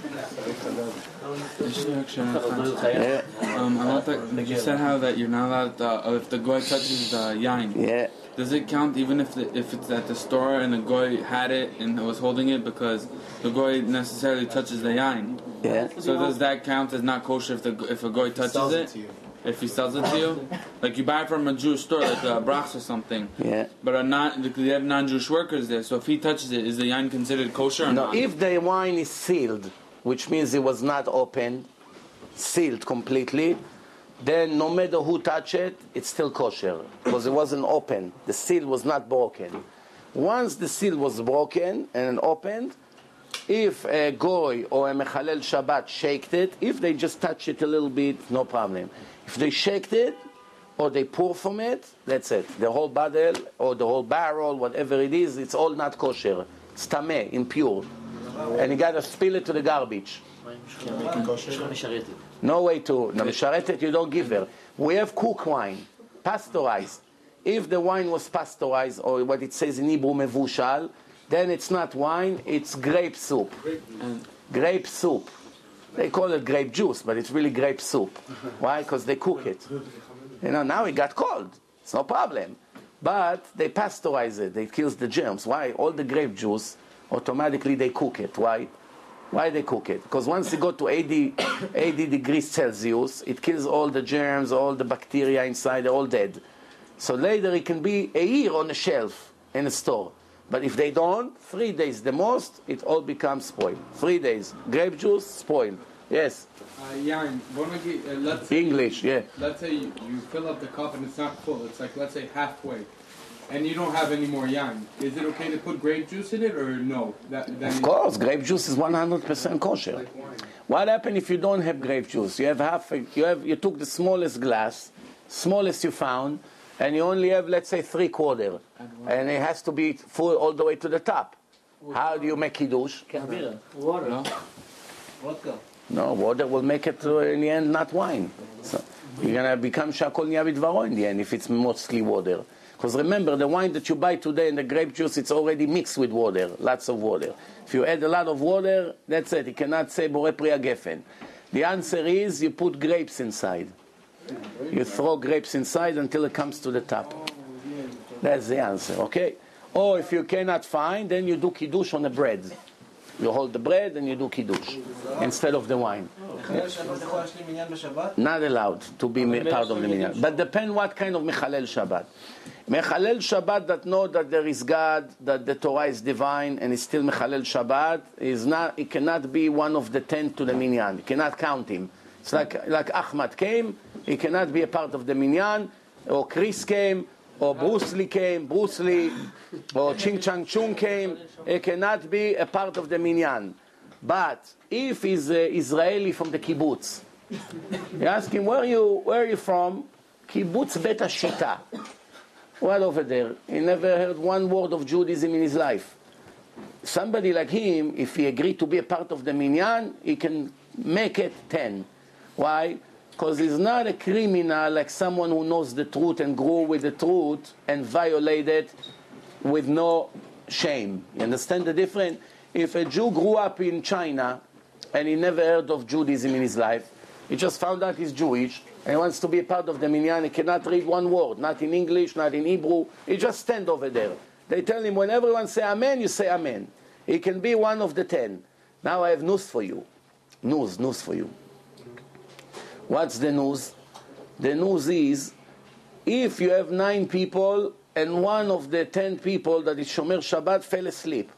C: said how that you're not allowed if the goy touches the yain.
A: Yeah.
C: Does it count even if it's at the store and the goy had it and was holding it, because the goy necessarily touches the yain?
A: Yeah.
C: So does that count as not kosher if a goy touches it? If he sells it to you, like you buy it from a Jewish store, like a Brachs or something.
A: Yeah.
C: But they have non-Jewish workers there. So if he touches it, is the yain considered kosher or not?
A: No, if the wine is sealed, which means it was not opened, sealed completely, then no matter who touch it, it's still kosher because it wasn't open. The seal was not broken. Once the seal was broken and opened, if a goy or a mechalel Shabbat shaked it, if they just touch it a little bit, no problem. If they shaked it or they pour from it, that's it. The whole bottle or the whole barrel, whatever it is, it's all not kosher. It's tameh, impure. And you got to spill it to the garbage. No way to. Misharetet you don't give her. We have cook wine, pasteurized. If the wine was pasteurized, or what it says in Hebrew mevushal, then it's not wine, it's grape soup. Grape soup. They call it grape juice, but it's really grape soup. Why? Because they cook it. You know, now it got cold. It's no problem. But they pasteurize it. It kills the germs. Why? All the grape juice, automatically they cook it. Why? Why they cook it? Because once you go to 80 degrees Celsius, it kills all the germs, all the bacteria inside, they're all dead. So later it can be a year on a shelf in a store. But if they don't, 3 days the most, it all becomes spoiled. 3 days. Grape juice, spoiled. Yes?
G: let's
A: English, yeah.
G: Let's say you fill up the cup and it's not full. It's like, let's say, halfway. And you don't have any more yain. Is it okay to put grape juice in it or no?
A: Of course, grape juice is 100% kosher. What happens if you don't have grape juice? You have you took the smallest glass, smallest you found, and you only have, let's say, 3/4, and it has to be full all the way to the top. How do you make kiddush?
B: Water.
C: No?
B: Vodka.
A: No, water will make it in the end not wine. So you're gonna become shakol niya bidvaro in the end if it's mostly water. Because remember, the wine that you buy today and the grape juice, it's already mixed with water, lots of water. If you add a lot of water, that's it. You cannot say Borei Pri HaGefen. The answer is you put grapes inside. You throw grapes inside until it comes to the top. That's the answer, okay? Or if you cannot find, then you do kiddush on the bread. You hold the bread and you do kiddush instead of the wine. Not allowed to be part of the minyan. But depend what kind of mechalel Shabbat. Mechalel Shabbat that know that there is God, that the Torah is divine, and is still mechalel Shabbat, it cannot be one of the 10 to the minyan. You cannot count him. It's like Ahmad came, he cannot be a part of the minyan, or Chris came, or Bruce Lee, or Ching Chang Chung came, he cannot be a part of the minyan. But if he's Israeli from the kibbutz, you ask him, where are you from? Kibbutz Bet Shita. Well, over there. He never heard one word of Judaism in his life. somebody like him, if he agreed to be a part of the minyan, he can make it 10. Why? Because he's not a criminal like someone who knows the truth and grew with the truth and violated with no shame. You understand the difference? If a Jew grew up in China and he never heard of Judaism in his life, he just found out he's Jewish and he wants to be a part of the minyan, he cannot read one word, not in English, not in Hebrew, he just stand over there. They tell him, when everyone say amen, you say amen. He can be one of the 10. Now I have news for you. News for you. What's the news? The news is, if you have 9 people and one of the 10 people that is Shomer Shabbat fell asleep.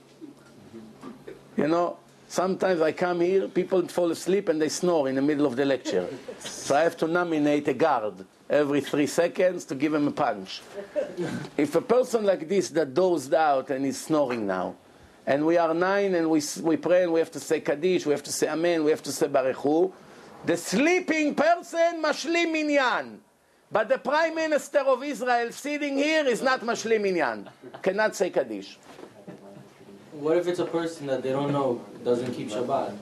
A: You know, sometimes I come here, people fall asleep and they snore in the middle of the lecture. So I have to nominate a guard every 3 seconds to give him a punch. If a person like this that dozed out and is snoring now, and we are 9 and we pray and we have to say Kaddish, we have to say Amen, we have to say Baruch Hu, the sleeping person mashlim minyan. But the Prime Minister of Israel sitting here is not mashlim minyan. Cannot say Kaddish.
B: What if it's a person that they don't know doesn't keep Shabbat?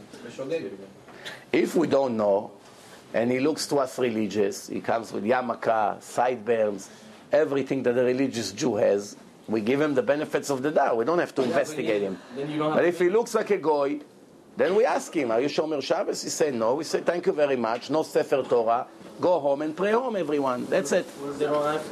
A: If we don't know, and he looks to us religious, he comes with yarmulke, sideburns, everything that a religious Jew has, we give him the benefits of the doubt. We don't have to investigate him. But if he looks like a goy, then we ask him, are you Shomer Shabbos? He said no. We say, thank you very much. No Sefer Torah. Go home and pray home, everyone. That's it.
B: What if they don't ask?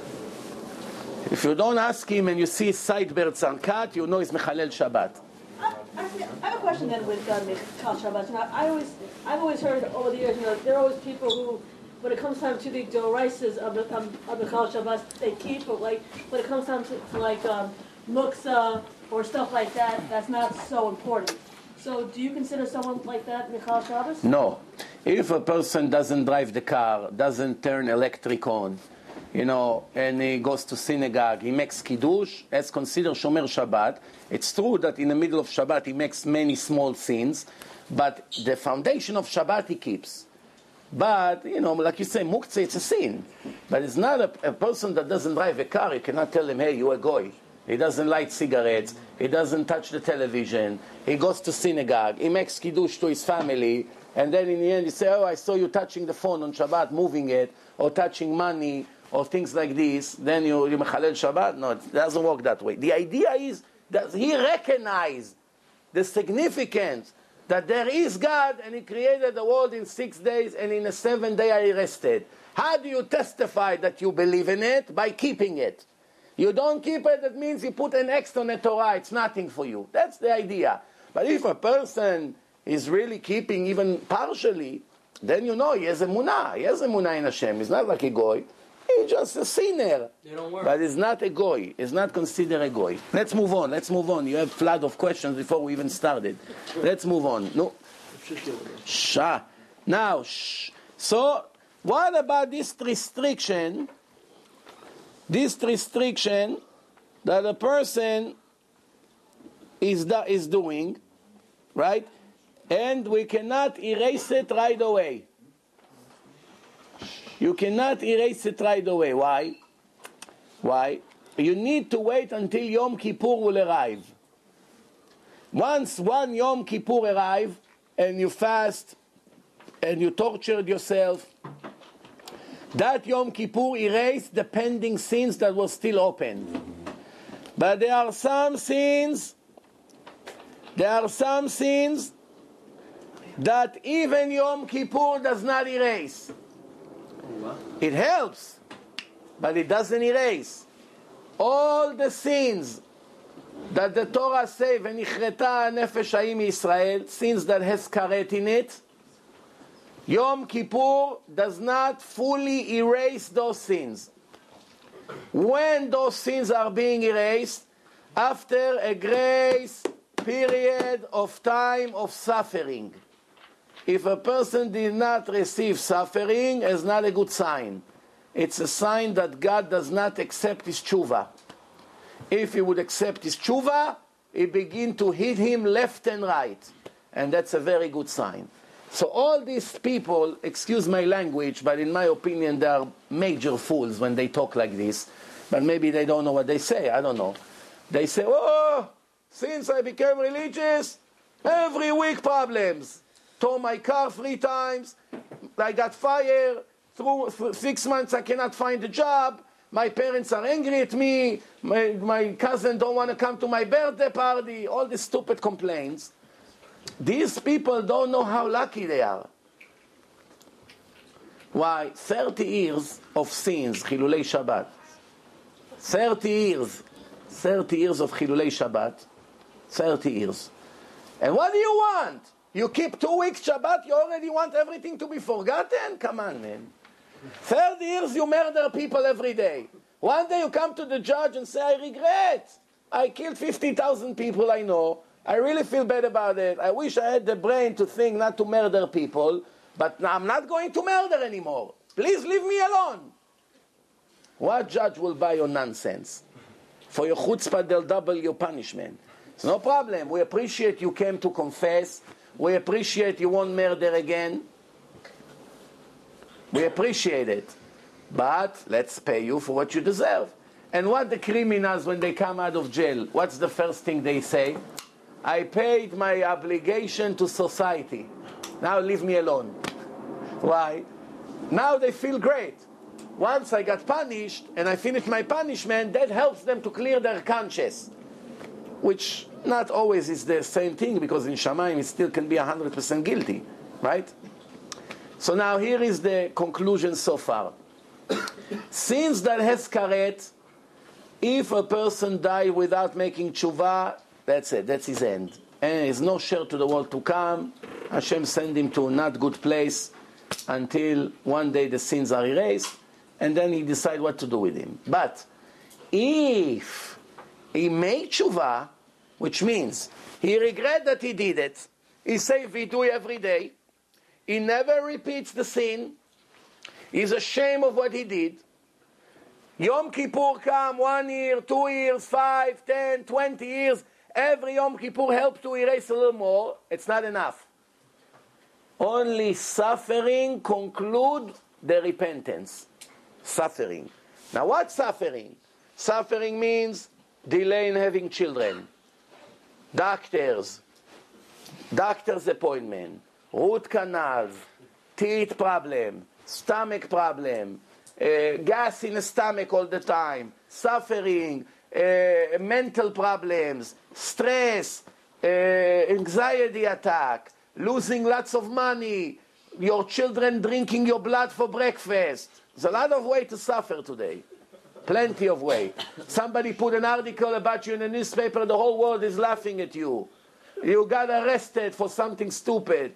A: If you don't ask him and you see his sideburns are cut, you know he's Mechalel Shabbat.
H: I have a question then with Mechal Shabbat. You know, I've always heard over the years, you know, there are always people who, when it comes time to the Doraisas of Mechal Shabbat, they keep, but like when it comes time to like Muksa or stuff like that, that's not so important. So do you consider someone like that Mechal Shabbos?
A: No. If a person doesn't drive the car, doesn't turn electric on, you know, and he goes to synagogue, he makes Kiddush, as considered Shomer Shabbat. It's true that in the middle of Shabbat he makes many small sins, but the foundation of Shabbat he keeps. But, you know, like you say, Muktzah, it's a sin. But it's not a person that doesn't drive a car, you cannot tell him, hey, you're a goy. He doesn't light cigarettes, he doesn't touch the television, he goes to synagogue, he makes Kiddush to his family, and then in the end he say, oh, I saw you touching the phone on Shabbat, moving it, or touching money, or things like this, then you Mechalel Shabbat? No, it doesn't work that way. The idea is that he recognized the significance that there is God and he created the world in 6 days and in the 7th day he rested. How do you testify that you believe in it? By keeping it. You don't keep it, that means you put an X on the Torah, it's nothing for you. That's the idea. But if a person is really keeping even partially, then you know he has emunah. He has emunah in Hashem. He's not like a goy. He's just a sinner.
B: They don't work.
A: But he's not a goy. He's not considered a goy. Let's move on. You have a flood of questions before we even started. Let's move on. No. Shah. Now, so what about this restriction? This restriction that a person is doing, right? And we cannot erase it right away. You cannot erase it right away. Why? Why? You need to wait until Yom Kippur will arrive. Once one Yom Kippur arrive and you fast and you tortured yourself, that Yom Kippur erased the pending sins that were still open. But there are some sins that even Yom Kippur does not erase. It helps, but it doesn't erase. All the sins that the Torah say, v'nichreta nefesh ha'im Yisrael, sins that has karet in it, Yom Kippur does not fully erase those sins. When those sins are being erased, after a grace period of time of suffering. If a person did not receive suffering, it's not a good sign. It's a sign that God does not accept his tshuva. If he would accept his tshuva, he begin to hit him left and right. And that's a very good sign. So all these people, excuse my language, but in my opinion they are major fools when they talk like this. But maybe they don't know what they say, I don't know. They say, oh, since I became religious, every week problems. Tore my car 3 times. I got fired. Through 6 months I cannot find a job. My parents are angry at me. My cousin don't want to come to my birthday party. All these stupid complaints. These people don't know how lucky they are. Why? 30 years of sins, Chilulei Shabbat. 30 years. 30 years of Chilulei Shabbat. 30 years. And what do you want? You keep 2 weeks Shabbat, you already want everything to be forgotten? Come on, man. 30 years you murder people every day. One day you come to the judge and say, I regret. I killed 50,000 people I know. I really feel bad about it. I wish I had the brain to think not to murder people, but I'm not going to murder anymore. Please leave me alone. What judge will buy your nonsense? For your chutzpah, they'll double your punishment. It's no problem. We appreciate you came to confess. We appreciate you won't murder again. We appreciate it. But let's pay you for what you deserve. And what the criminals, when they come out of jail, what's the first thing they say? I paid my obligation to society. Now leave me alone. Why? Now they feel great. Once I got punished and I finished my punishment, that helps them to clear their conscience. Which not always is the same thing, because in Shamayim it still can be 100% guilty. Right? So now here is the conclusion so far. Since that has karet, if a person dies without making tshuva, that's it, that's his end. And there is no share to the world to come. Hashem send him to a not good place until one day the sins are erased, and then he decide what to do with him. But if he made tshuva, which means he regret that he did it, he say vidui every day, he never repeats the sin, he's ashamed of what he did. Yom Kippur come 1 year, 2 years, 5, 10, 20 years. Every Yom Kippur helps to erase a little more. It's not enough. Only suffering conclude the repentance. Suffering. Now what's suffering? Suffering means delay in having children. Doctor's appointment. Root canals. Teeth problem. Stomach problem. Gas in the stomach all the time. Suffering. Mental problems, stress, anxiety attack, losing lots of money, your children drinking your blood for breakfast. There's a lot of way to suffer today. Plenty of way. Somebody put an article about you in a newspaper, the whole world is laughing at you. You got arrested for something stupid.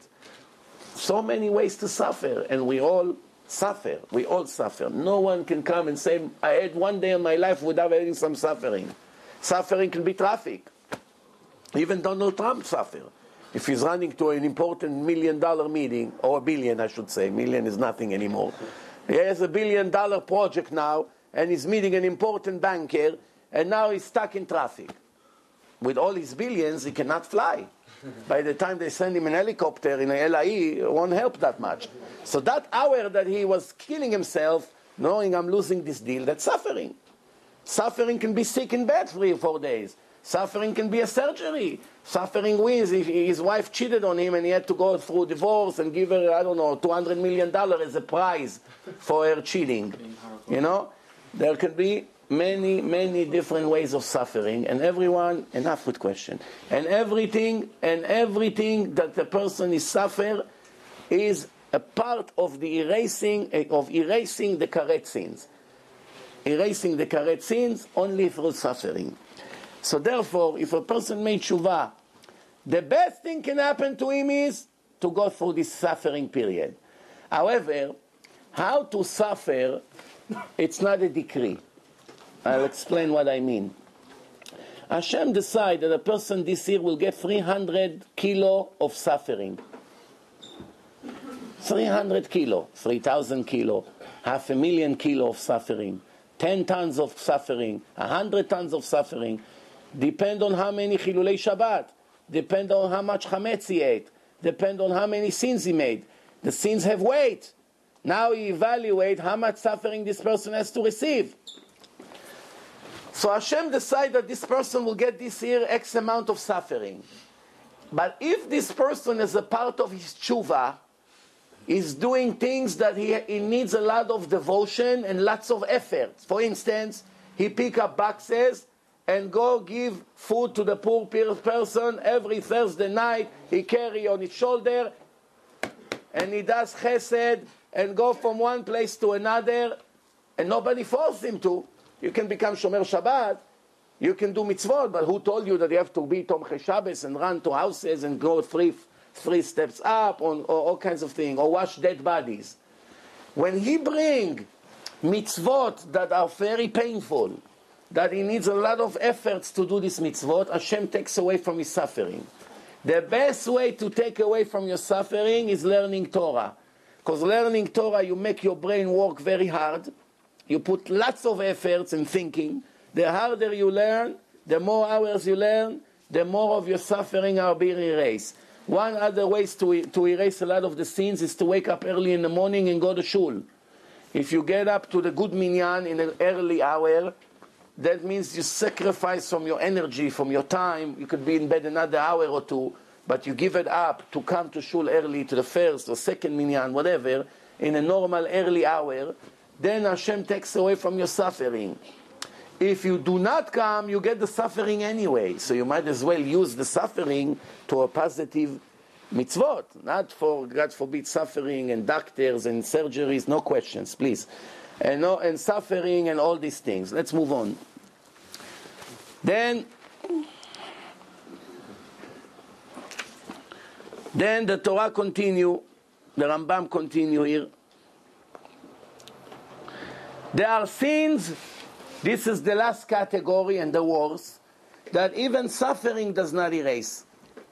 A: So many ways to suffer, and we all suffer. We all suffer. No one can come and say, I had 1 day in my life without having some suffering. Suffering can be traffic. Even Donald Trump suffered. If he's running to an important $1 million meeting, or $1 billion I should say, $1 million is nothing anymore. He has a $1 billion project now, and he's meeting an important banker, and now he's stuck in traffic. With all his billions, he cannot fly. By the time they send him an helicopter in a LIE, it won't help that much. So that hour that he was killing himself, knowing I'm losing this deal, that's suffering. Suffering can be sick in bed 3 or 4 days. Suffering can be a surgery. Suffering wins if his wife cheated on him and he had to go through divorce and give her, I don't know, $200 million as a prize for her cheating. You know? There can be many, many different ways of suffering, and everyone, enough with question, and everything that the person is suffer is a part of the erasing the karet sins. Erasing the karet sins only through suffering. So therefore, if a person made tshuva, the best thing can happen to him is to go through this suffering period. However, how to suffer, it's not a decree. I'll explain what I mean. Hashem decided that a person this year will get 300 kilo of suffering. 300 kilo, 3,000 kilo, 500,000 kilo of suffering, 10 tons of suffering, 100 tons of suffering. Depend on how many Chilulei Shabbat. Depend on how much chametz he ate. Depend on how many sins he made. The sins have weight. Now you evaluate how much suffering this person has to receive. So Hashem decided that this person will get this year X amount of suffering. But if this person, as a part of his tshuva, is doing things that he needs a lot of devotion and lots of effort. For instance, he pick up boxes and go give food to the poor person every Thursday night. He carry on his shoulder and he does chesed and go from one place to another, and nobody forced him to. You can become Shomer Shabbat, you can do mitzvot, but who told you that you have to be Tomchei Shabbos and run to houses and go three steps up, or all kinds of things, or wash dead bodies? When he bring mitzvot that are very painful, that he needs a lot of efforts to do this mitzvot, Hashem takes away from his suffering. The best way to take away from your suffering is learning Torah. Because learning Torah, you make your brain work very hard. You put lots of efforts in thinking. The harder you learn, the more hours you learn, the more of your suffering are being erased. One other way to erase a lot of the sins is to wake up early in the morning and go to shul. If you get up to the good minyan in an early hour, that means you sacrifice from your energy, from your time. You could be in bed another hour or two, but you give it up to come to shul early, to the first or second minyan, whatever, in a normal early hour. Then Hashem takes away from your suffering. If you do not come, you get the suffering anyway. So you might as well use the suffering to a positive mitzvot, not for, God forbid, suffering and doctors and surgeries. No questions, please. And suffering and all these things. Let's move on. Then the Torah continue. The Rambam continue here. There are sins, this is the last category and the worst, that even suffering does not erase.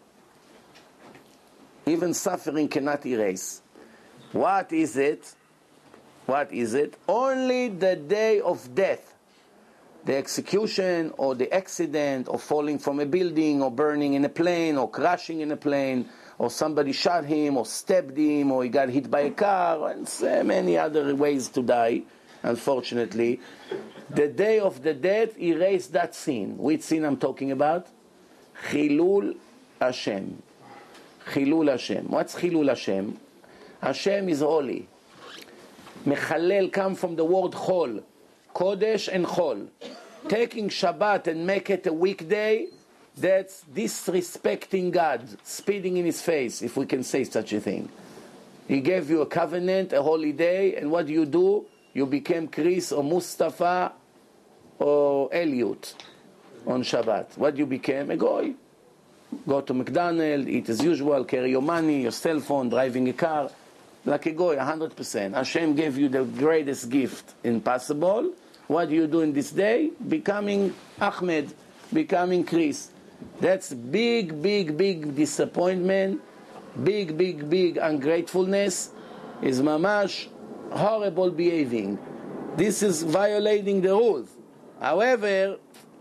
A: Even suffering cannot erase. What is it? What is it? Only the day of death, the execution or the accident or falling from a building or burning in a plane or crashing in a plane or somebody shot him or stabbed him or he got hit by a car and so many other ways to die. Unfortunately, the day of the death erased that sin. Which sin I'm talking about? Chilul Hashem. Chilul Hashem. What's Chilul Hashem? Hashem is holy. Mechalel come from the word chol. Kodesh and chol. Taking Shabbat and make it a weekday, that's disrespecting God. Spitting in his face, if we can say such a thing. He gave you a covenant, a holy day, and what do? You became Chris or Mustafa or Eliot on Shabbat. What you became? A goy. Go to McDonald's, eat as usual, carry your money, your cell phone, driving a car. Like a goy, 100%. Hashem gave you the greatest gift impossible. What do you do in this day? Becoming Ahmed, becoming Chris. That's big disappointment, big ungratefulness. Is mamash horrible behaving. This is violating the rules. However,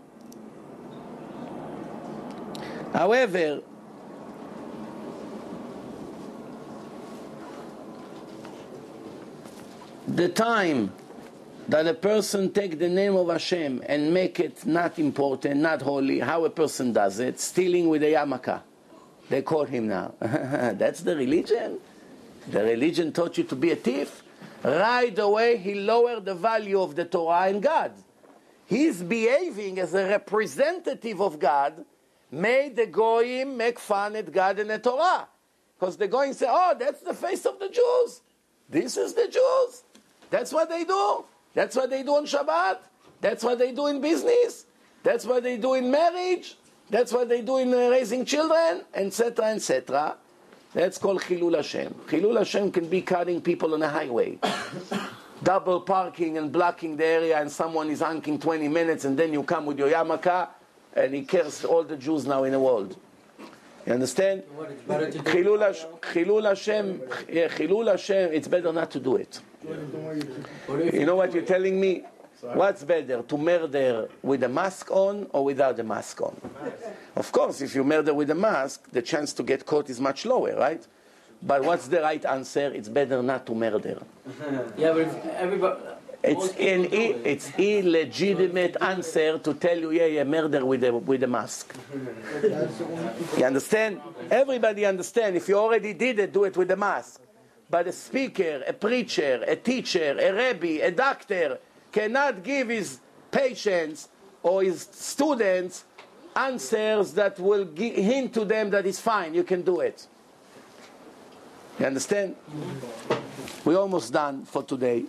A: the time that a person take the name of Hashem and make it not important, not holy, how a person does it, stealing with a yarmulke. They call him now. That's the religion? The religion taught you to be a thief? Right away, he lowered the value of the Torah and God. He's behaving as a representative of God, made the Goyim make fun at God and the Torah. Because the Goyim say, oh, that's the face of the Jews. This is the Jews. That's what they do. That's what they do on Shabbat. That's what they do in business. That's what they do in marriage. That's what they do in raising children, etc., etc. That's called Chilul Hashem. Chilul Hashem can be cutting people on a highway. Double parking and blocking the area, and someone is honking 20 minutes, and then you come with your yarmulke, and he kills all the Jews now in the world. You understand? Chilul Hashem, it's better not to do it. You know what you're telling me? What's better, to murder with a mask on or without a mask on? Of course, if you murder with a mask, the chance to get caught is much lower, right? But what's the right answer? It's better not to murder.
B: Yeah, but if
A: It's illegitimate answer to tell you, yeah, murder with a mask. You understand? Everybody understand. If you already did it, do it with a mask. But a speaker, a preacher, a teacher, a rabbi, a doctor cannot give his patients or his students answers that will hint to them that it's fine, you can do it. You understand? We're almost done for today.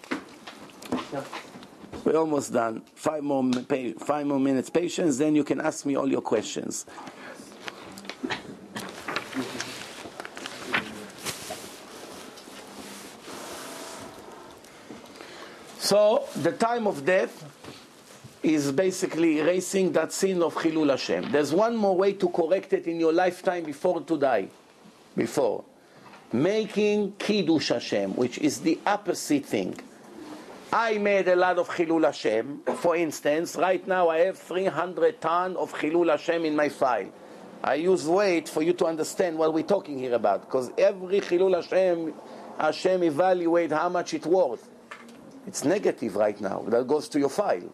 A: We're almost done. 5 more minutes patience, then you can ask me all your questions. So, the time of death is basically erasing that sin of Chilul Hashem. There's one more way to correct it in your lifetime before to die. Before. Making Kiddush Hashem, which is the opposite thing. I made a lot of Chilul Hashem. For instance, right now I have 300 tons of Chilul Hashem in my file. I use weight for you to understand what we're talking here about. Because every Chilul Hashem evaluate how much it's worth. It's negative right now. That goes to your file.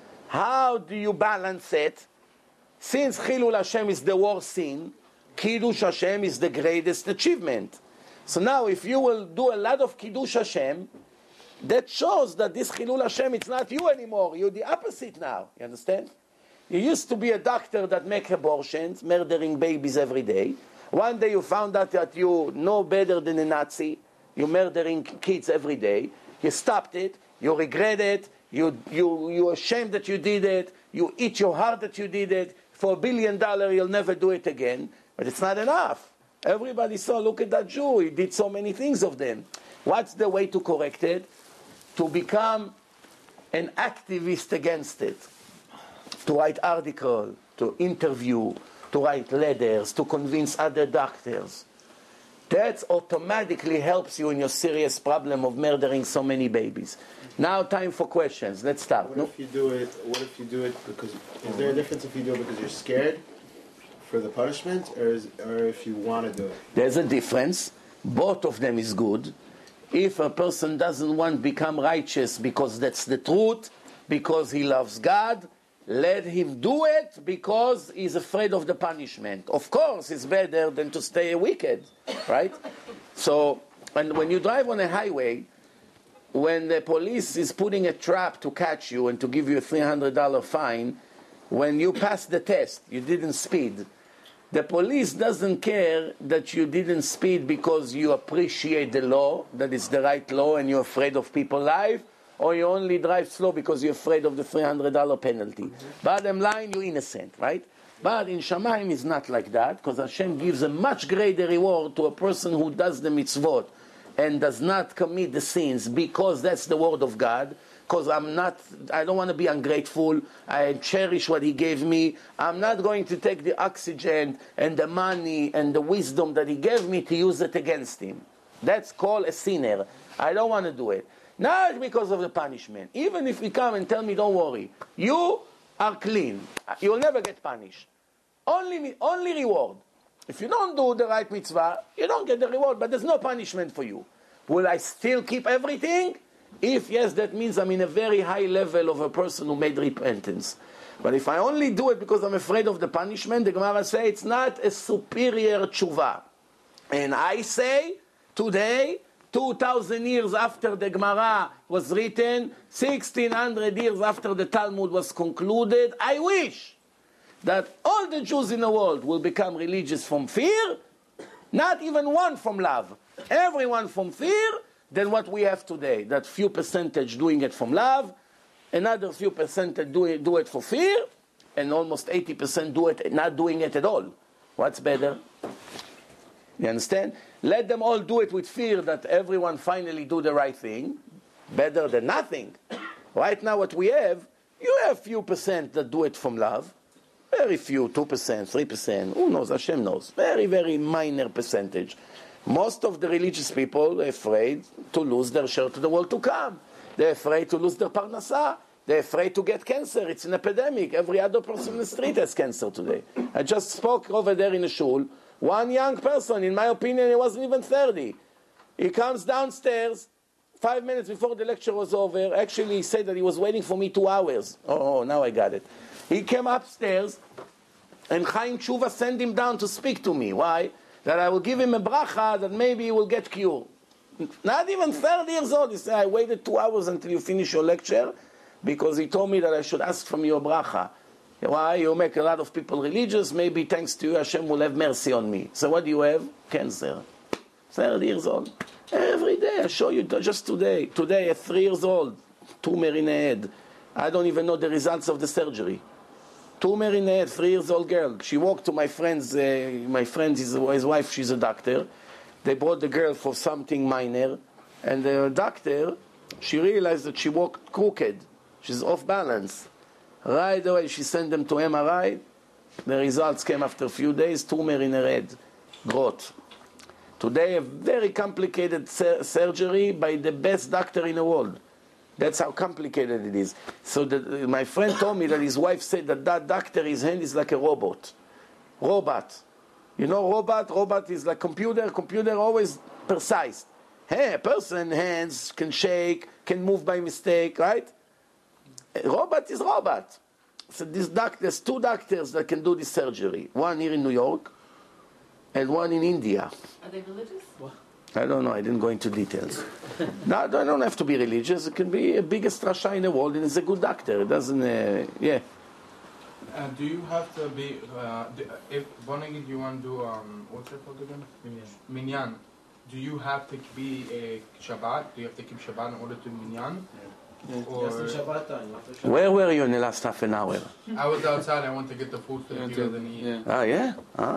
A: How do you balance it? Since Chilul Hashem is the worst sin, Kiddush Hashem is the greatest achievement. So now if you will do a lot of Kiddush Hashem, that shows that this Chilul Hashem, it's not you anymore. You're the opposite now. You understand? You used to be a doctor that make abortions, murdering babies every day. One day you found out that you know better than a Nazi. You're murdering kids every day. You stopped it. You regret it. You're ashamed that you did it. You eat your heart that you did it. For $1 billion, you'll never do it again. But it's not enough. Everybody saw, look at that Jew. He did so many things of them. What's the way to correct it? To become an activist against it. To write articles, to interview, to write letters, to convince other doctors. That automatically helps you in your serious problem of murdering so many babies. Now, time for questions. Let's start.
I: What if you do it because, is there a difference if you do it because you're scared for the punishment, or if you want to do it?
A: There's a difference. Both of them is good. If a person doesn't want to become righteous because that's the truth, because he loves God, let him do it because he's afraid of the punishment. Of course, it's better than to stay wicked, right? So, and when you drive on a highway, when the police is putting a trap to catch you and to give you a $300 fine, when you pass the test, you didn't speed. The police doesn't care that you didn't speed because you appreciate the law, that it's the right law and you're afraid of people's life, or you only drive slow because you're afraid of the $300 penalty. Bottom line, you're innocent, right? But in Shamayim it's not like that, because Hashem gives a much greater reward to a person who does the mitzvot and does not commit the sins, because that's the word of God. Because I don't want to be ungrateful. I cherish what He gave me. I'm not going to take the oxygen and the money and the wisdom that He gave me to use it against Him. That's called a sinner. I don't want to do it. Not because of the punishment. Even if He come and tell me, don't worry, you are clean. You'll never get punished. Only reward. If you don't do the right mitzvah, you don't get the reward, but there's no punishment for you. Will I still keep everything? If yes, that means I'm in a very high level of a person who made repentance. But if I only do it because I'm afraid of the punishment, the Gemara says it's not a superior tshuva. And I say, today, 2,000 years after the Gemara was written, 1,600 years after the Talmud was concluded, I wish that all the Jews in the world will become religious from fear, not even one from love. Everyone from fear, than what we have today. That few percentage doing it from love, another few percentage do it for fear, and almost 80% do it not doing it at all. What's better? You understand? Let them all do it with fear that everyone finally do the right thing. Better than nothing. Right now what we have, you have few percent that do it from love. Very few, 2%, 3%. Who knows? Hashem knows. Very, very minor percentage. Most of the religious people are afraid to lose their share to the world to come. They're afraid to lose their parnasah. They're afraid to get cancer. It's an epidemic. Every other person in the street has cancer today. I just spoke over there in a shul. One young person, in my opinion, he wasn't even 30. He comes downstairs 5 minutes before the lecture was over, actually he said that he was waiting for me 2 hours. Oh, now I got it. He came upstairs, and Chaim Tshuva sent him down to speak to me. Why? That I will give him a bracha that maybe he will get cured. Not even 30 years old. He said, I waited 2 hours until you finish your lecture because he told me that I should ask from you a bracha. Why? You make a lot of people religious. Maybe thanks to you, Hashem will have mercy on me. So what do you have? Cancer. 30 years old. Every day I show you, just today. Today at 3 years old, tumor in the head. I don't even know the results of the surgery. Tumor in the head, 3 years old girl. She walked to my friend's, his wife, she's a doctor. They brought the girl for something minor. And the doctor, she realized that she walked crooked. She's off balance. Right away, she sent them to MRI. The results came after a few days, tumor in her head, growth. Today, a very complicated surgery by the best doctor in the world. That's how complicated it is. So my friend told me that his wife said that doctor, his hand is like a robot. Robot. You know robot? Robot is like computer. Computer always precise. Hey, a person's hands can shake, can move by mistake, right? A robot is robot. So there's 2 doctors that can do this surgery. One here in New York, and one in India.
E: Are they religious?
A: I don't know. I didn't go into details. No, they don't have to be religious. It can be the biggest rasha in the world, and it's a good doctor. It doesn't, yeah.
G: Do you have to be, if Bonegid you want to do, what's it called again? Minyan. Do you have to be a Shabbat? Do you have to keep Shabbat in order to Minyan? Or
A: Where were you in the last half an hour?
G: I was outside. I went to get the food for the people that eat.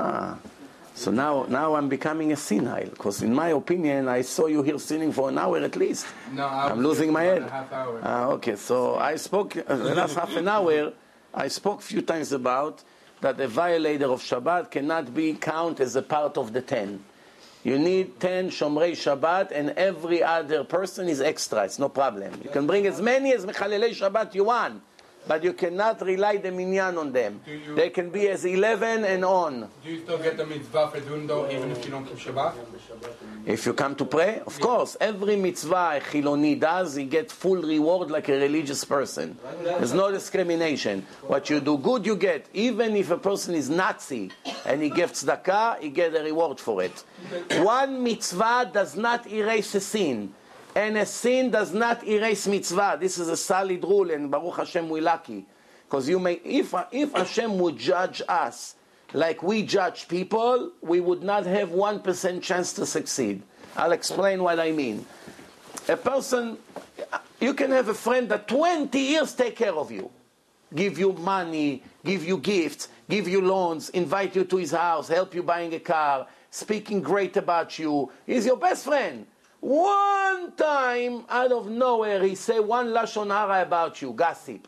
A: So now I'm becoming a senile, because in my opinion, I saw you here sitting for an hour at least.
G: No,
A: I'm losing my head.
G: A half hour.
A: Okay, so I spoke, the last half an hour, I spoke a few times about that a violator of Shabbat cannot be counted as a part of the 10. You need 10 Shomrei Shabbat, and every other person is extra. It's no problem. You can bring as many as Mechalelei Shabbat you want, but you cannot rely the minyan on them. They can be as 11 and on.
G: Do you still get the mitzvah for doing though, even if you don't keep Shabbat?
A: If you come to pray, of course. Every mitzvah a Chiloni does, he gets full reward like a religious person. There's no discrimination. What you do good, you get. Even if a person is Nazi and he gives tzedakah, he gets a reward for it. One mitzvah does not erase a sin. And a sin does not erase mitzvah. This is a solid rule, and Baruch Hashem we're lucky. Because if Hashem would judge us like we judge people, we would not have 1% chance to succeed. I'll explain what I mean. A person, you can have a friend that 20 years take care of you. Give you money, give you gifts, give you loans, invite you to his house, help you buying a car, speaking great about you. He's your best friend. One time, out of nowhere, he say one lashon hara about you, gossip.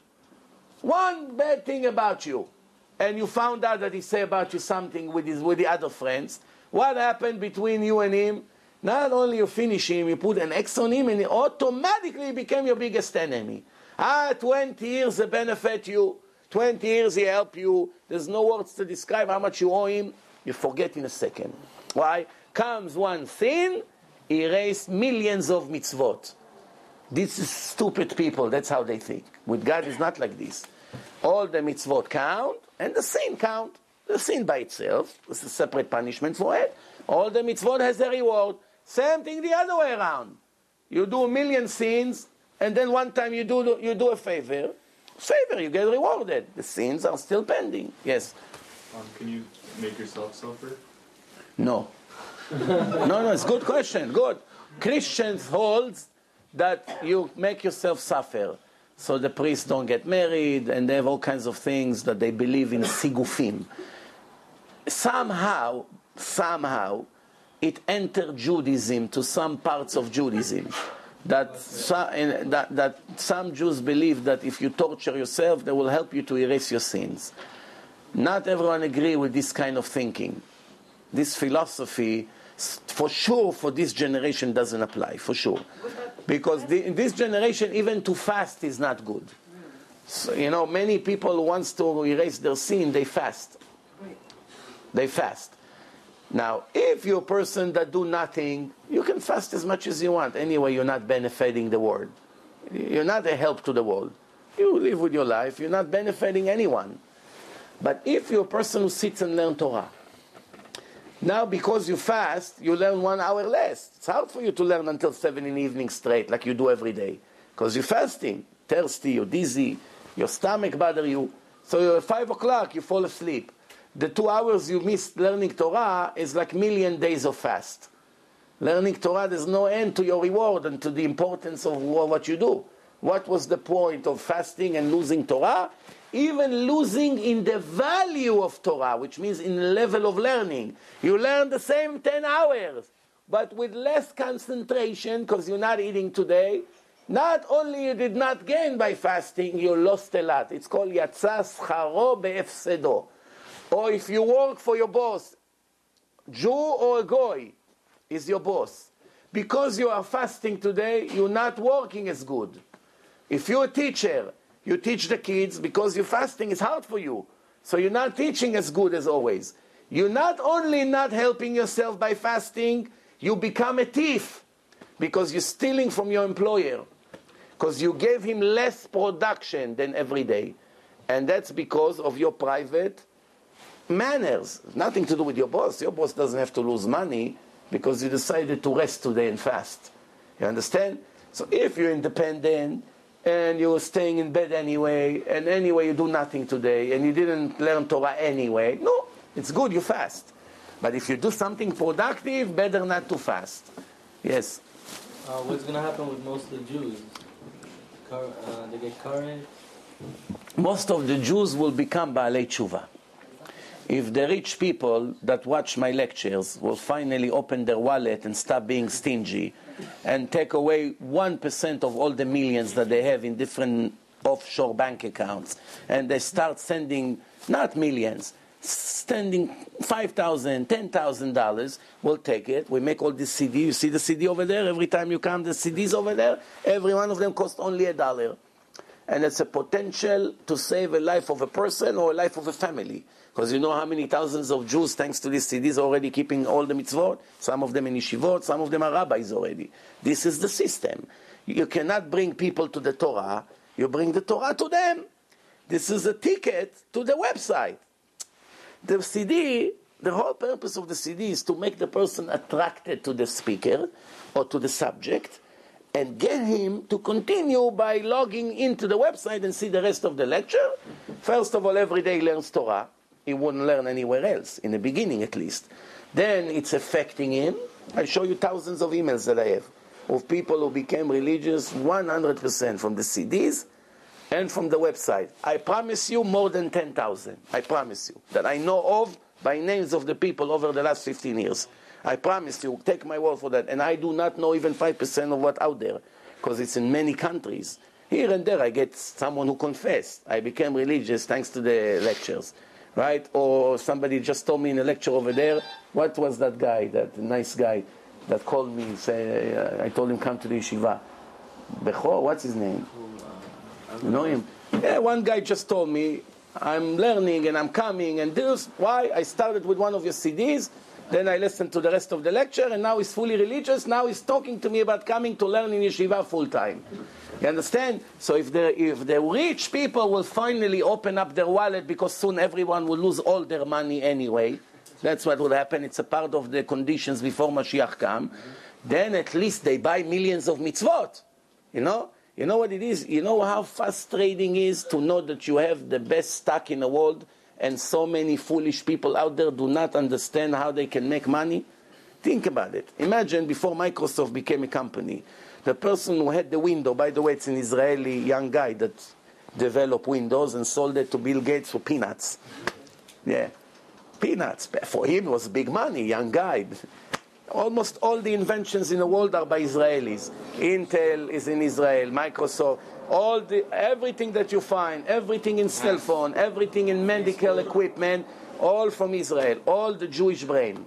A: One bad thing about you. And you found out that he say about you something with the other friends. What happened between you and him? Not only you finish him, you put an X on him, and he automatically became your biggest enemy. 20 years he benefit you. 20 years he help you. There's no words to describe how much you owe him. You forget in a second. Why? Comes one sin, erase millions of mitzvot. This is stupid people. That's how they think. With God, it's not like this. All the mitzvot count, and the sin count. The sin by itself, there's a separate punishment for it. All the mitzvot has a reward. Same thing the other way around. You do a million sins, and then one time you do a favor, you get rewarded. The sins are still pending. Yes?
J: Can you make yourself suffer?
A: No. No, it's a good question. Good. Christians holds that you make yourself suffer. So the priests don't get married, and they have all kinds of things that they believe in sigufim. Somehow, it entered Judaism to some parts of Judaism. That some Jews believe that if you torture yourself, they will help you to erase your sins. Not everyone agree with this kind of thinking. This philosophy, for sure, for this generation doesn't apply, for sure. Because in this generation, even to fast is not good. So, many people who wants to erase their sin, they fast. They fast. Now, if you're a person that do nothing, you can fast as much as you want. Anyway, you're not benefiting the world. You're not a help to the world. You live with your life. You're not benefiting anyone. But if you're a person who sits and learns Torah, now because you fast, you learn 1 hour less. It's hard for you to learn until 7 in the evening straight, like you do every day. Because you're fasting, thirsty, you're dizzy, your stomach bother you. So at 5 o'clock, you fall asleep. The 2 hours you missed learning Torah is like 1,000,000 days of fast. Learning Torah, there's no end to your reward and to the importance of what you do. What was the point of fasting and losing Torah? Even losing in the value of Torah, which means in the level of learning. You learn the same 10 hours, but with less concentration because you're not eating today. Not only you did not gain by fasting, you lost a lot. It's called Yatsa Scharo Be'efsedo. Or if you work for your boss, Jew or a Goy is your boss. Because you are fasting today, you're not working as good. If you're a teacher, you teach the kids because you're fasting, it's hard for you. So you're not teaching as good as always. You're not only not helping yourself by fasting, you become a thief because you're stealing from your employer. Because you gave him less production than every day. And that's because of your private manners. Nothing to do with your boss. Your boss doesn't have to lose money because you decided to rest today and fast. You understand? So if you're independent and you're staying in bed anyway, and anyway you do nothing today, and you didn't learn Torah anyway, no, it's good you fast. But if you do something productive, better not to fast. Yes?
B: What's going to happen with most of the Jews? They get current?
A: Most of the Jews will become Baalei Tshuva. If the rich people that watch my lectures will finally open their wallet and stop being stingy and take away 1% of all the millions that they have in different offshore bank accounts, and they start sending, not millions, sending $5,000, $10,000, we'll take it. We make all this CD. You see the CD over there? Every time you count the CDs over there, every one of them costs only $1. And it's a potential to save a life of a person or a life of a family. Because you know how many thousands of Jews, thanks to these CDs, already keeping all the mitzvot? Some of them in yeshivot, some of them are rabbis already. This is the system. You cannot bring people to the Torah. You bring the Torah to them. This is a ticket to the website. The CD, the whole purpose of the CD is to make the person attracted to the speaker or to the subject and get him to continue by logging into the website and see the rest of the lecture. First of all, every day he learns Torah. He wouldn't learn anywhere else, in the beginning at least. Then it's affecting him. I show you thousands of emails that I have of people who became religious 100% from the CDs and from the website. I promise you more than 10,000. I promise you. That I know of by names of the people over the last 15 years. I promise you. Take my word for that. And I do not know even 5% of what's out there. Because it's in many countries. Here and there I get someone who confessed. I became religious thanks to the lectures. Right? Or somebody just told me in a lecture over there, what was that guy, that nice guy that called me, say, I told him come to the yeshiva. Bechor, what's his name? You know him? Yeah, one guy just told me, I'm learning and I'm coming, and this, why? I started with one of your CDs, then I listened to the rest of the lecture, and now he's fully religious, now he's talking to me about coming to learn in yeshiva full time. You understand? So if the rich people will finally open up their wallet, because soon everyone will lose all their money anyway, that's what will happen. It's a part of the conditions before Mashiach come. Then at least they buy millions of mitzvot. You know? You know what it is? You know how frustrating it is to know that you have the best stock in the world and so many foolish people out there do not understand how they can make money? Think about it. Imagine before Microsoft became a company, the person who had the window, by the way, it's an Israeli young guy that developed Windows and sold it to Bill Gates for peanuts. Yeah, peanuts. For him it was big money, young guy. Almost all the inventions in the world are by Israelis. Intel is in Israel, Microsoft, everything that you find, everything in cell phone, everything in medical equipment, all from Israel, all the Jewish brain.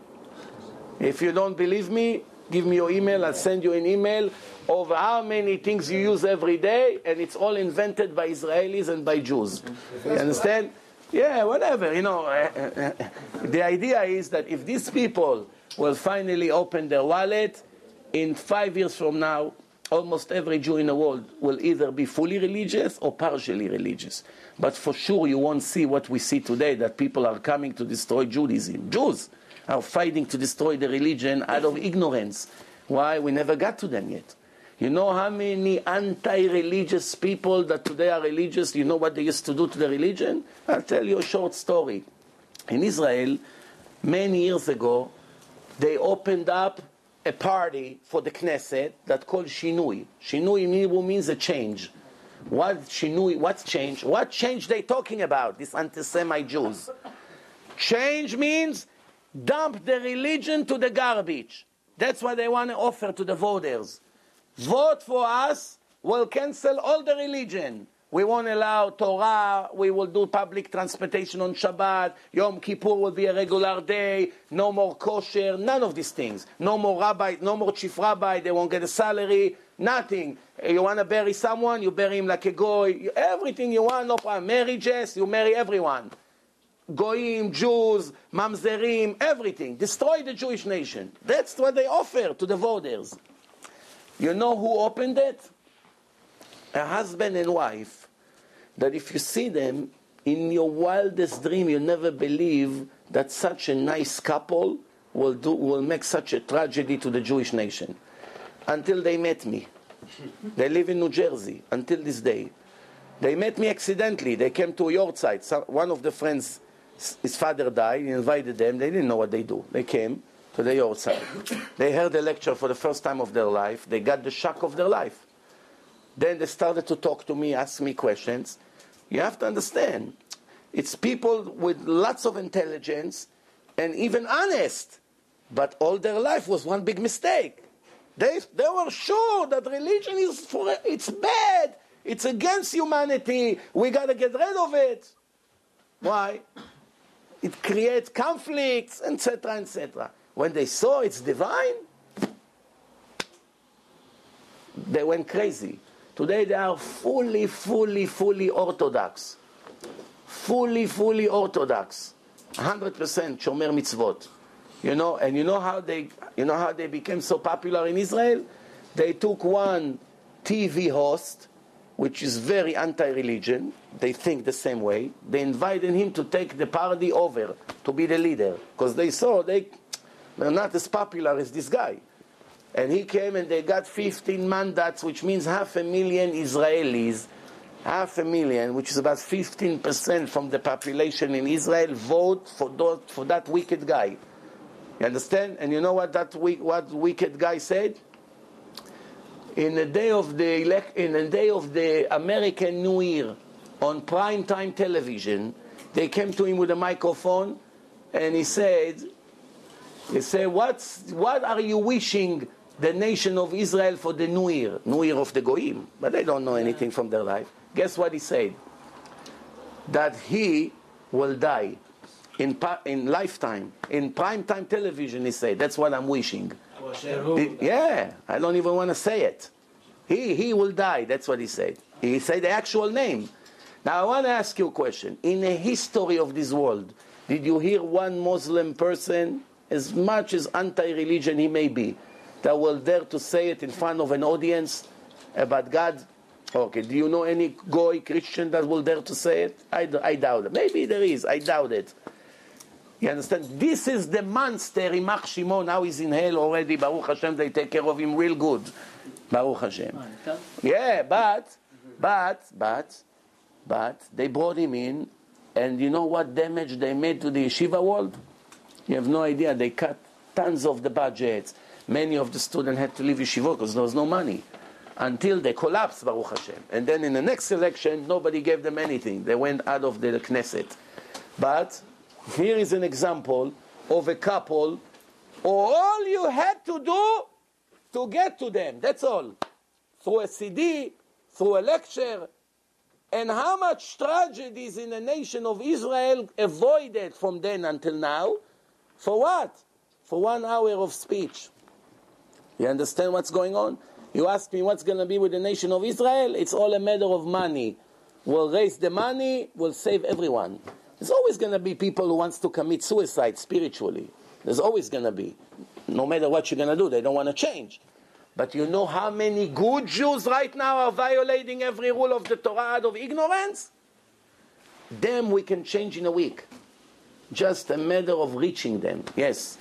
A: If you don't believe me, give me your email, I'll send you an email of how many things you use every day, and it's all invented by Israelis and by Jews. You understand? Yeah, whatever, you know. The idea is that if these people will finally open their wallet, in 5 years from now, almost every Jew in the world will either be fully religious or partially religious. But for sure you won't see what we see today, that people are coming to destroy Judaism. Jews are fighting to destroy the religion out of ignorance. Why? We never got to them yet. You know how many anti-religious people that today are religious, you know what they used to do to the religion? I'll tell you a short story. In Israel, many years ago, they opened up a party for the Knesset that called Shinui. Shinui in Hebrew means a change. What Shinui? What's change? What change they talking about, these anti-Semite Jews? Change means dump the religion to the garbage. That's what they want to offer to the voters. Vote for us, we'll cancel all the religion. We won't allow Torah, we will do public transportation on Shabbat, Yom Kippur will be a regular day, no more kosher, none of these things. No more rabbi, no more chief rabbi, they won't get a salary, nothing. You want to bury someone, you bury him like a goy. Everything you want, no problem. Marriages, you marry everyone. Goyim, Jews, Mamzerim, everything. Destroy the Jewish nation. That's what they offer to the voters. You know who opened it? A husband and wife, that if you see them, in your wildest dream, you never believe that such a nice couple will make such a tragedy to the Jewish nation. Until they met me. They live in New Jersey, until this day. They met me accidentally. They came to a yard site. One of the friends, his father died, he invited them. They didn't know what they do. They came to the yard site. They heard the lecture for the first time of their life. They got the shock of their life. Then they started to talk to me, ask me questions. You have to understand, it's people with lots of intelligence and even honest, but all their life was one big mistake. They were sure that religion it's bad, it's against humanity, we got to get rid of it. Why? It creates conflicts, etc., etc. When they saw it's divine, they went crazy. Today they are fully Orthodox. Fully Orthodox. 100% Shomer Mitzvot. You know, and you know how they became so popular in Israel? They took one TV host, which is very anti-religion. They think the same way. They invited him to take the party over, to be the leader. Because they saw they're not as popular as this guy. And he came and they got 15 mandats, which means 500,000 Israelis, 500,000, which is about 15% from the population in Israel, vote for that wicked guy. You understand? And you know what what wicked guy said? In the day of the American New Year, on primetime television, they came to him with a microphone, and he said, what are you wishing the nation of Israel for the New Year of the Goyim? But they don't know anything from their life. Guess what he said? That he will die in lifetime, in primetime television, he said. That's what I'm wishing. Yeah, I don't even want to say it. He will die, that's what he said. He said the actual name. Now I want to ask you a question. In the history of this world, did you hear one Muslim person, as much as anti-religion he may be, that will dare to say it in front of an audience about God? Okay, do you know any Goy Christian that will dare to say it? I doubt it. Maybe there is, I doubt it. You understand? This is the monster, Imach Shimon. Now he's in hell already. Baruch Hashem, they take care of him real good. Baruch Hashem. Yeah, but they brought him in, and you know what damage they made to the yeshiva world? You have no idea. They cut tons of the budgets. Many of the students had to leave yeshiva because there was no money. Until they collapsed, Baruch Hashem. And then in the next election, nobody gave them anything. They went out of the Knesset. But here is an example of a couple. All you had to do to get to them, that's all. Through a CD, through a lecture. And how much tragedies in the nation of Israel avoided from then until now. For what? For 1 hour of speech. You understand what's going on? You ask me what's going to be with the nation of Israel? It's all a matter of money. We'll raise the money, we'll save everyone. There's always going to be people who wants to commit suicide spiritually. There's always going to be. No matter what you're going to do, they don't want to change. But you know how many good Jews right now are violating every rule of the Torah out of ignorance? Them we can change in a week. Just a matter of reaching them. Yes?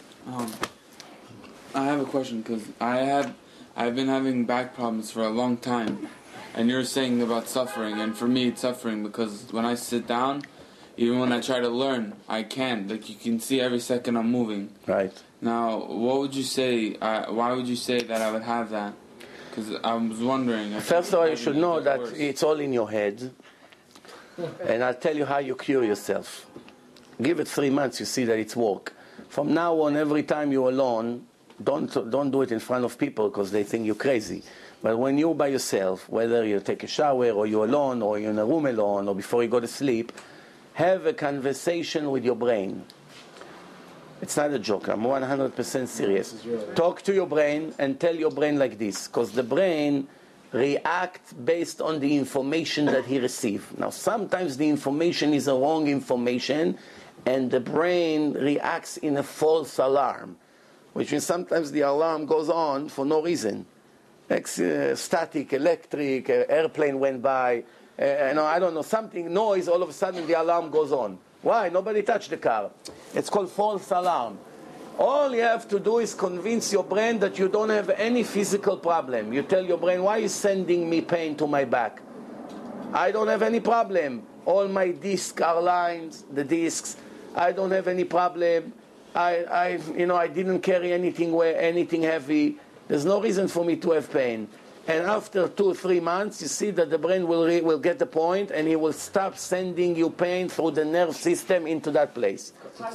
C: I have a question, because I've been having back problems for a long time. And you're saying about suffering, and for me it's suffering because when I sit down, even when I try to learn, I can't. Like, you can see every second I'm moving.
A: Right.
C: Now, what would you say, why would you say that I would have that? Because I was wondering.
A: First of all, you should know that it's all in your head. And I'll tell you how you cure yourself. Give it 3 months, you see that it's work. From now on, every time you're alone, don't do it in front of people because they think you're crazy. But when you're by yourself, whether you take a shower or you're alone or you're in a room alone or before you go to sleep, have a conversation with your brain. It's not a joke. I'm 100% serious. Talk to your brain and tell your brain like this, because the brain reacts based on the information that he received. Now, sometimes the information is a wrong information, and the brain reacts in a false alarm, which means sometimes the alarm goes on for no reason. Static, electric, airplane went by, I don't know, something, noise, all of a sudden the alarm goes on. Why? Nobody touched the car. It's called false alarm. All you have to do is convince your brain that you don't have any physical problem. You tell your brain, why are you sending me pain to my back? I don't have any problem. All my discs are lined, the discs. I don't have any problem. I didn't carry anything heavy. There's no reason for me to have pain. And after 2 or 3 months, you see that the brain will get the point, and he will stop sending you pain through the nerve system into that place.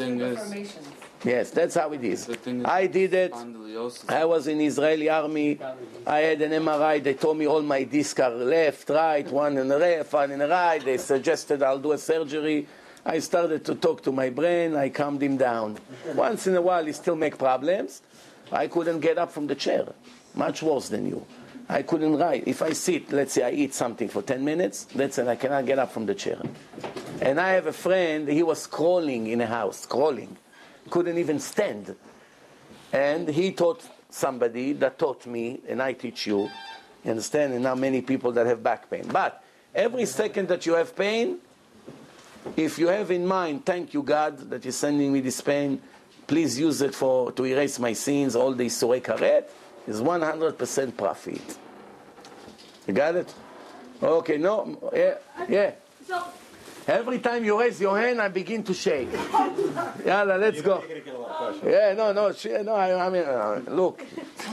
A: Yes, that's how it is. I did it. I was in Israeli army. I had an MRI. They told me all my discs are left, right, one in the left, one in the right. They suggested I'll do a surgery. I started to talk to my brain. I calmed him down. Once in a while, he still make problems. I couldn't get up from the chair. Much worse than you. I couldn't write. If I sit, let's say I eat something for 10 minutes, that's it. I cannot get up from the chair. And I have a friend, he was crawling in a house, couldn't even stand. And he taught somebody that taught me, and I teach you understand? And now many people that have back pain. But every second that you have pain, if you have in mind, thank you God that you're sending me this pain, please use it to erase my sins, all the Isurei Karet, is 100% profit. You got it? Okay, no, yeah.
H: So,
A: every time you raise your hand, I begin to shake. Yalla, let's go. Yeah, I mean, look.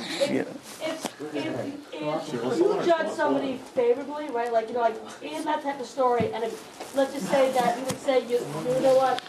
H: If you judge somebody favorably, right, like in that type of story, and let's just say that you would say, you know what,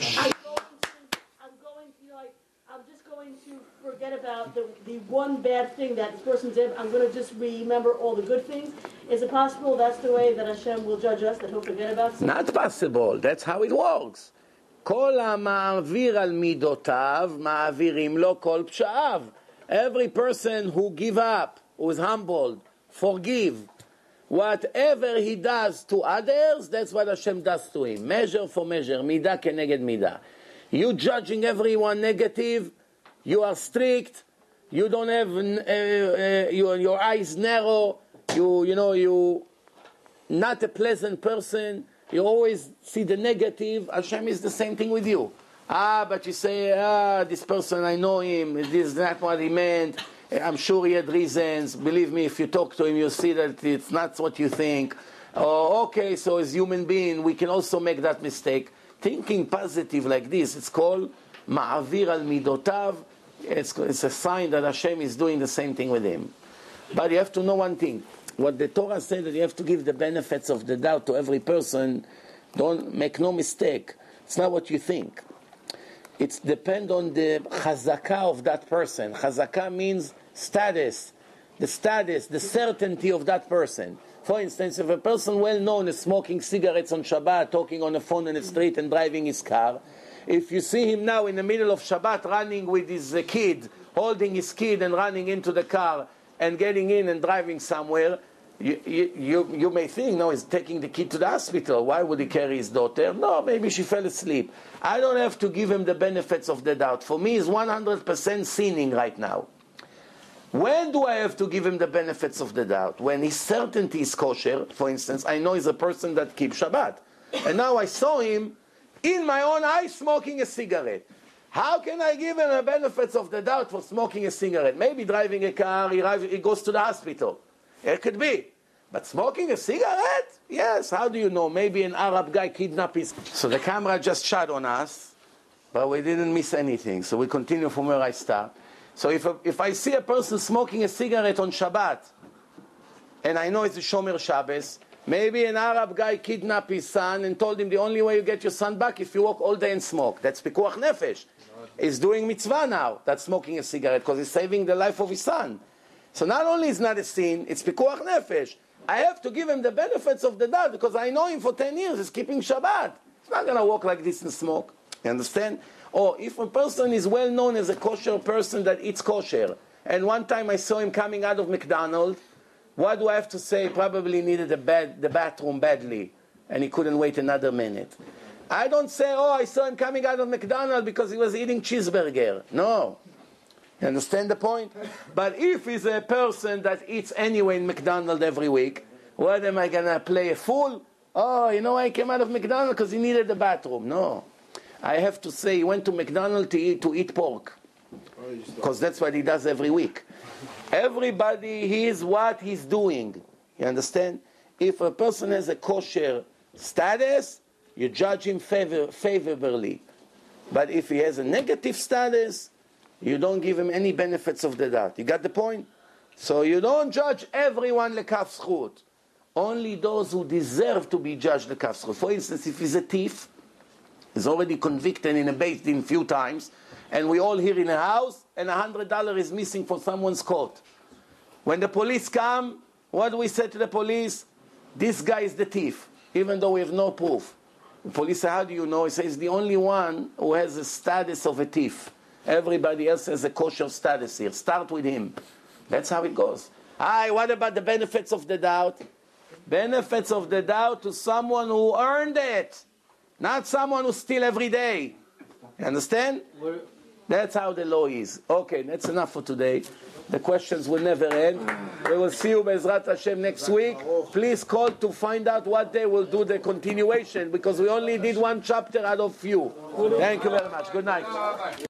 H: I'm just going to forget about the one bad thing that this person did. I'm going to just remember all the good things. Is it possible that's the way that Hashem will judge us, that he'll forget about something?
A: Not possible. That's how it works. כל המעביר על מידותיו, מעבירים לו כל פשעיו. Every person who give up, who is humbled, forgive, whatever he does to others, that's what Hashem does to him. Measure for measure, midah keneged midah. You judging everyone negative, you are strict, you don't have your eyes narrow, you not a pleasant person, you always see the negative. Hashem is the same thing with you. But you say, this person, I know him, this is not what he meant, I'm sure he had reasons. Believe me, if you talk to him, you'll see that it's not what you think. Okay, so as human being, we can also make that mistake. Thinking positive like this, it's called ma'avir al midotav. It's a sign that Hashem is doing the same thing with him. But you have to know one thing. What the Torah said, that you have to give the benefits of the doubt to every person. Don't make no mistake. It's not what you think. It depends on the chazakah of that person. Chazakah means status. The certainty of that person. For instance, if a person well-known is smoking cigarettes on Shabbat, talking on the phone in the street and driving his car, if you see him now in the middle of Shabbat running with his kid, holding his kid and running into the car and getting in and driving somewhere, You may think, no, he's taking the kid to the hospital. Why would he carry his daughter? No, maybe she fell asleep. I don't have to give him the benefits of the doubt. For me, he's 100% sinning right now. When do I have to give him the benefits of the doubt? When his certainty is kosher. For instance, I know he's a person that keeps Shabbat. And now I saw him in my own eyes smoking a cigarette. How can I give him the benefits of the doubt for smoking a cigarette? Maybe driving a car, he goes to the hospital. It could be. But smoking a cigarette? Yes, how do you know? Maybe an Arab guy kidnapped his... So the camera just shot on us, but we didn't miss anything. So we continue from where I start. So if I see a person smoking a cigarette on Shabbat, and I know it's a Shomer Shabbos, maybe an Arab guy kidnapped his son and told him the only way you get your son back if you walk all day and smoke. That's Pikuach Nefesh. He's doing mitzvah now, that's smoking a cigarette, because he's saving the life of his son. So not only is not a sin, it's Pikuach Nefesh. I have to give him the benefits of the doubt, because I know him for 10 years, he's keeping Shabbat. He's not going to walk like this and smoke. You understand? Or if a person is well known as a kosher person that eats kosher, and one time I saw him coming out of McDonald's, what do I have to say? Probably needed the bathroom badly, and he couldn't wait another minute. I don't say, oh, I saw him coming out of McDonald's because he was eating cheeseburger. No. You understand the point? But if he's a person that eats anyway in McDonald's every week, what am I going to play a fool? Oh, you know, I came out of McDonald's because he needed the bathroom. No. I have to say he went to McDonald's to eat pork. Because that's what he does every week. Everybody, he is what he's doing. You understand? If a person has a kosher status, you judge him favorably. But if he has a negative status, you don't give him any benefits of the doubt. You got the point? So you don't judge everyone lekaf zchut. Only those who deserve to be judged lekaf zchut. For instance, if he's a thief, he's already convicted in a Beit Din few times, and we all here in a house, and $100 is missing for someone's coat. When the police come, what do we say to the police? This guy is the thief, even though we have no proof. The police say, how do you know? He says, the only one who has the status of a thief. Everybody else has a kosher status here. Start with him. That's how it goes. What about the benefits of the doubt? Benefits of the doubt to someone who earned it. Not someone who steals every day. You understand? That's how the law is. Okay, that's enough for today. The questions will never end. We will see you Be'ezrat Hashem next week. Please call to find out what day we'll do the continuation, because we only did one chapter out of few. Thank you very much. Good night.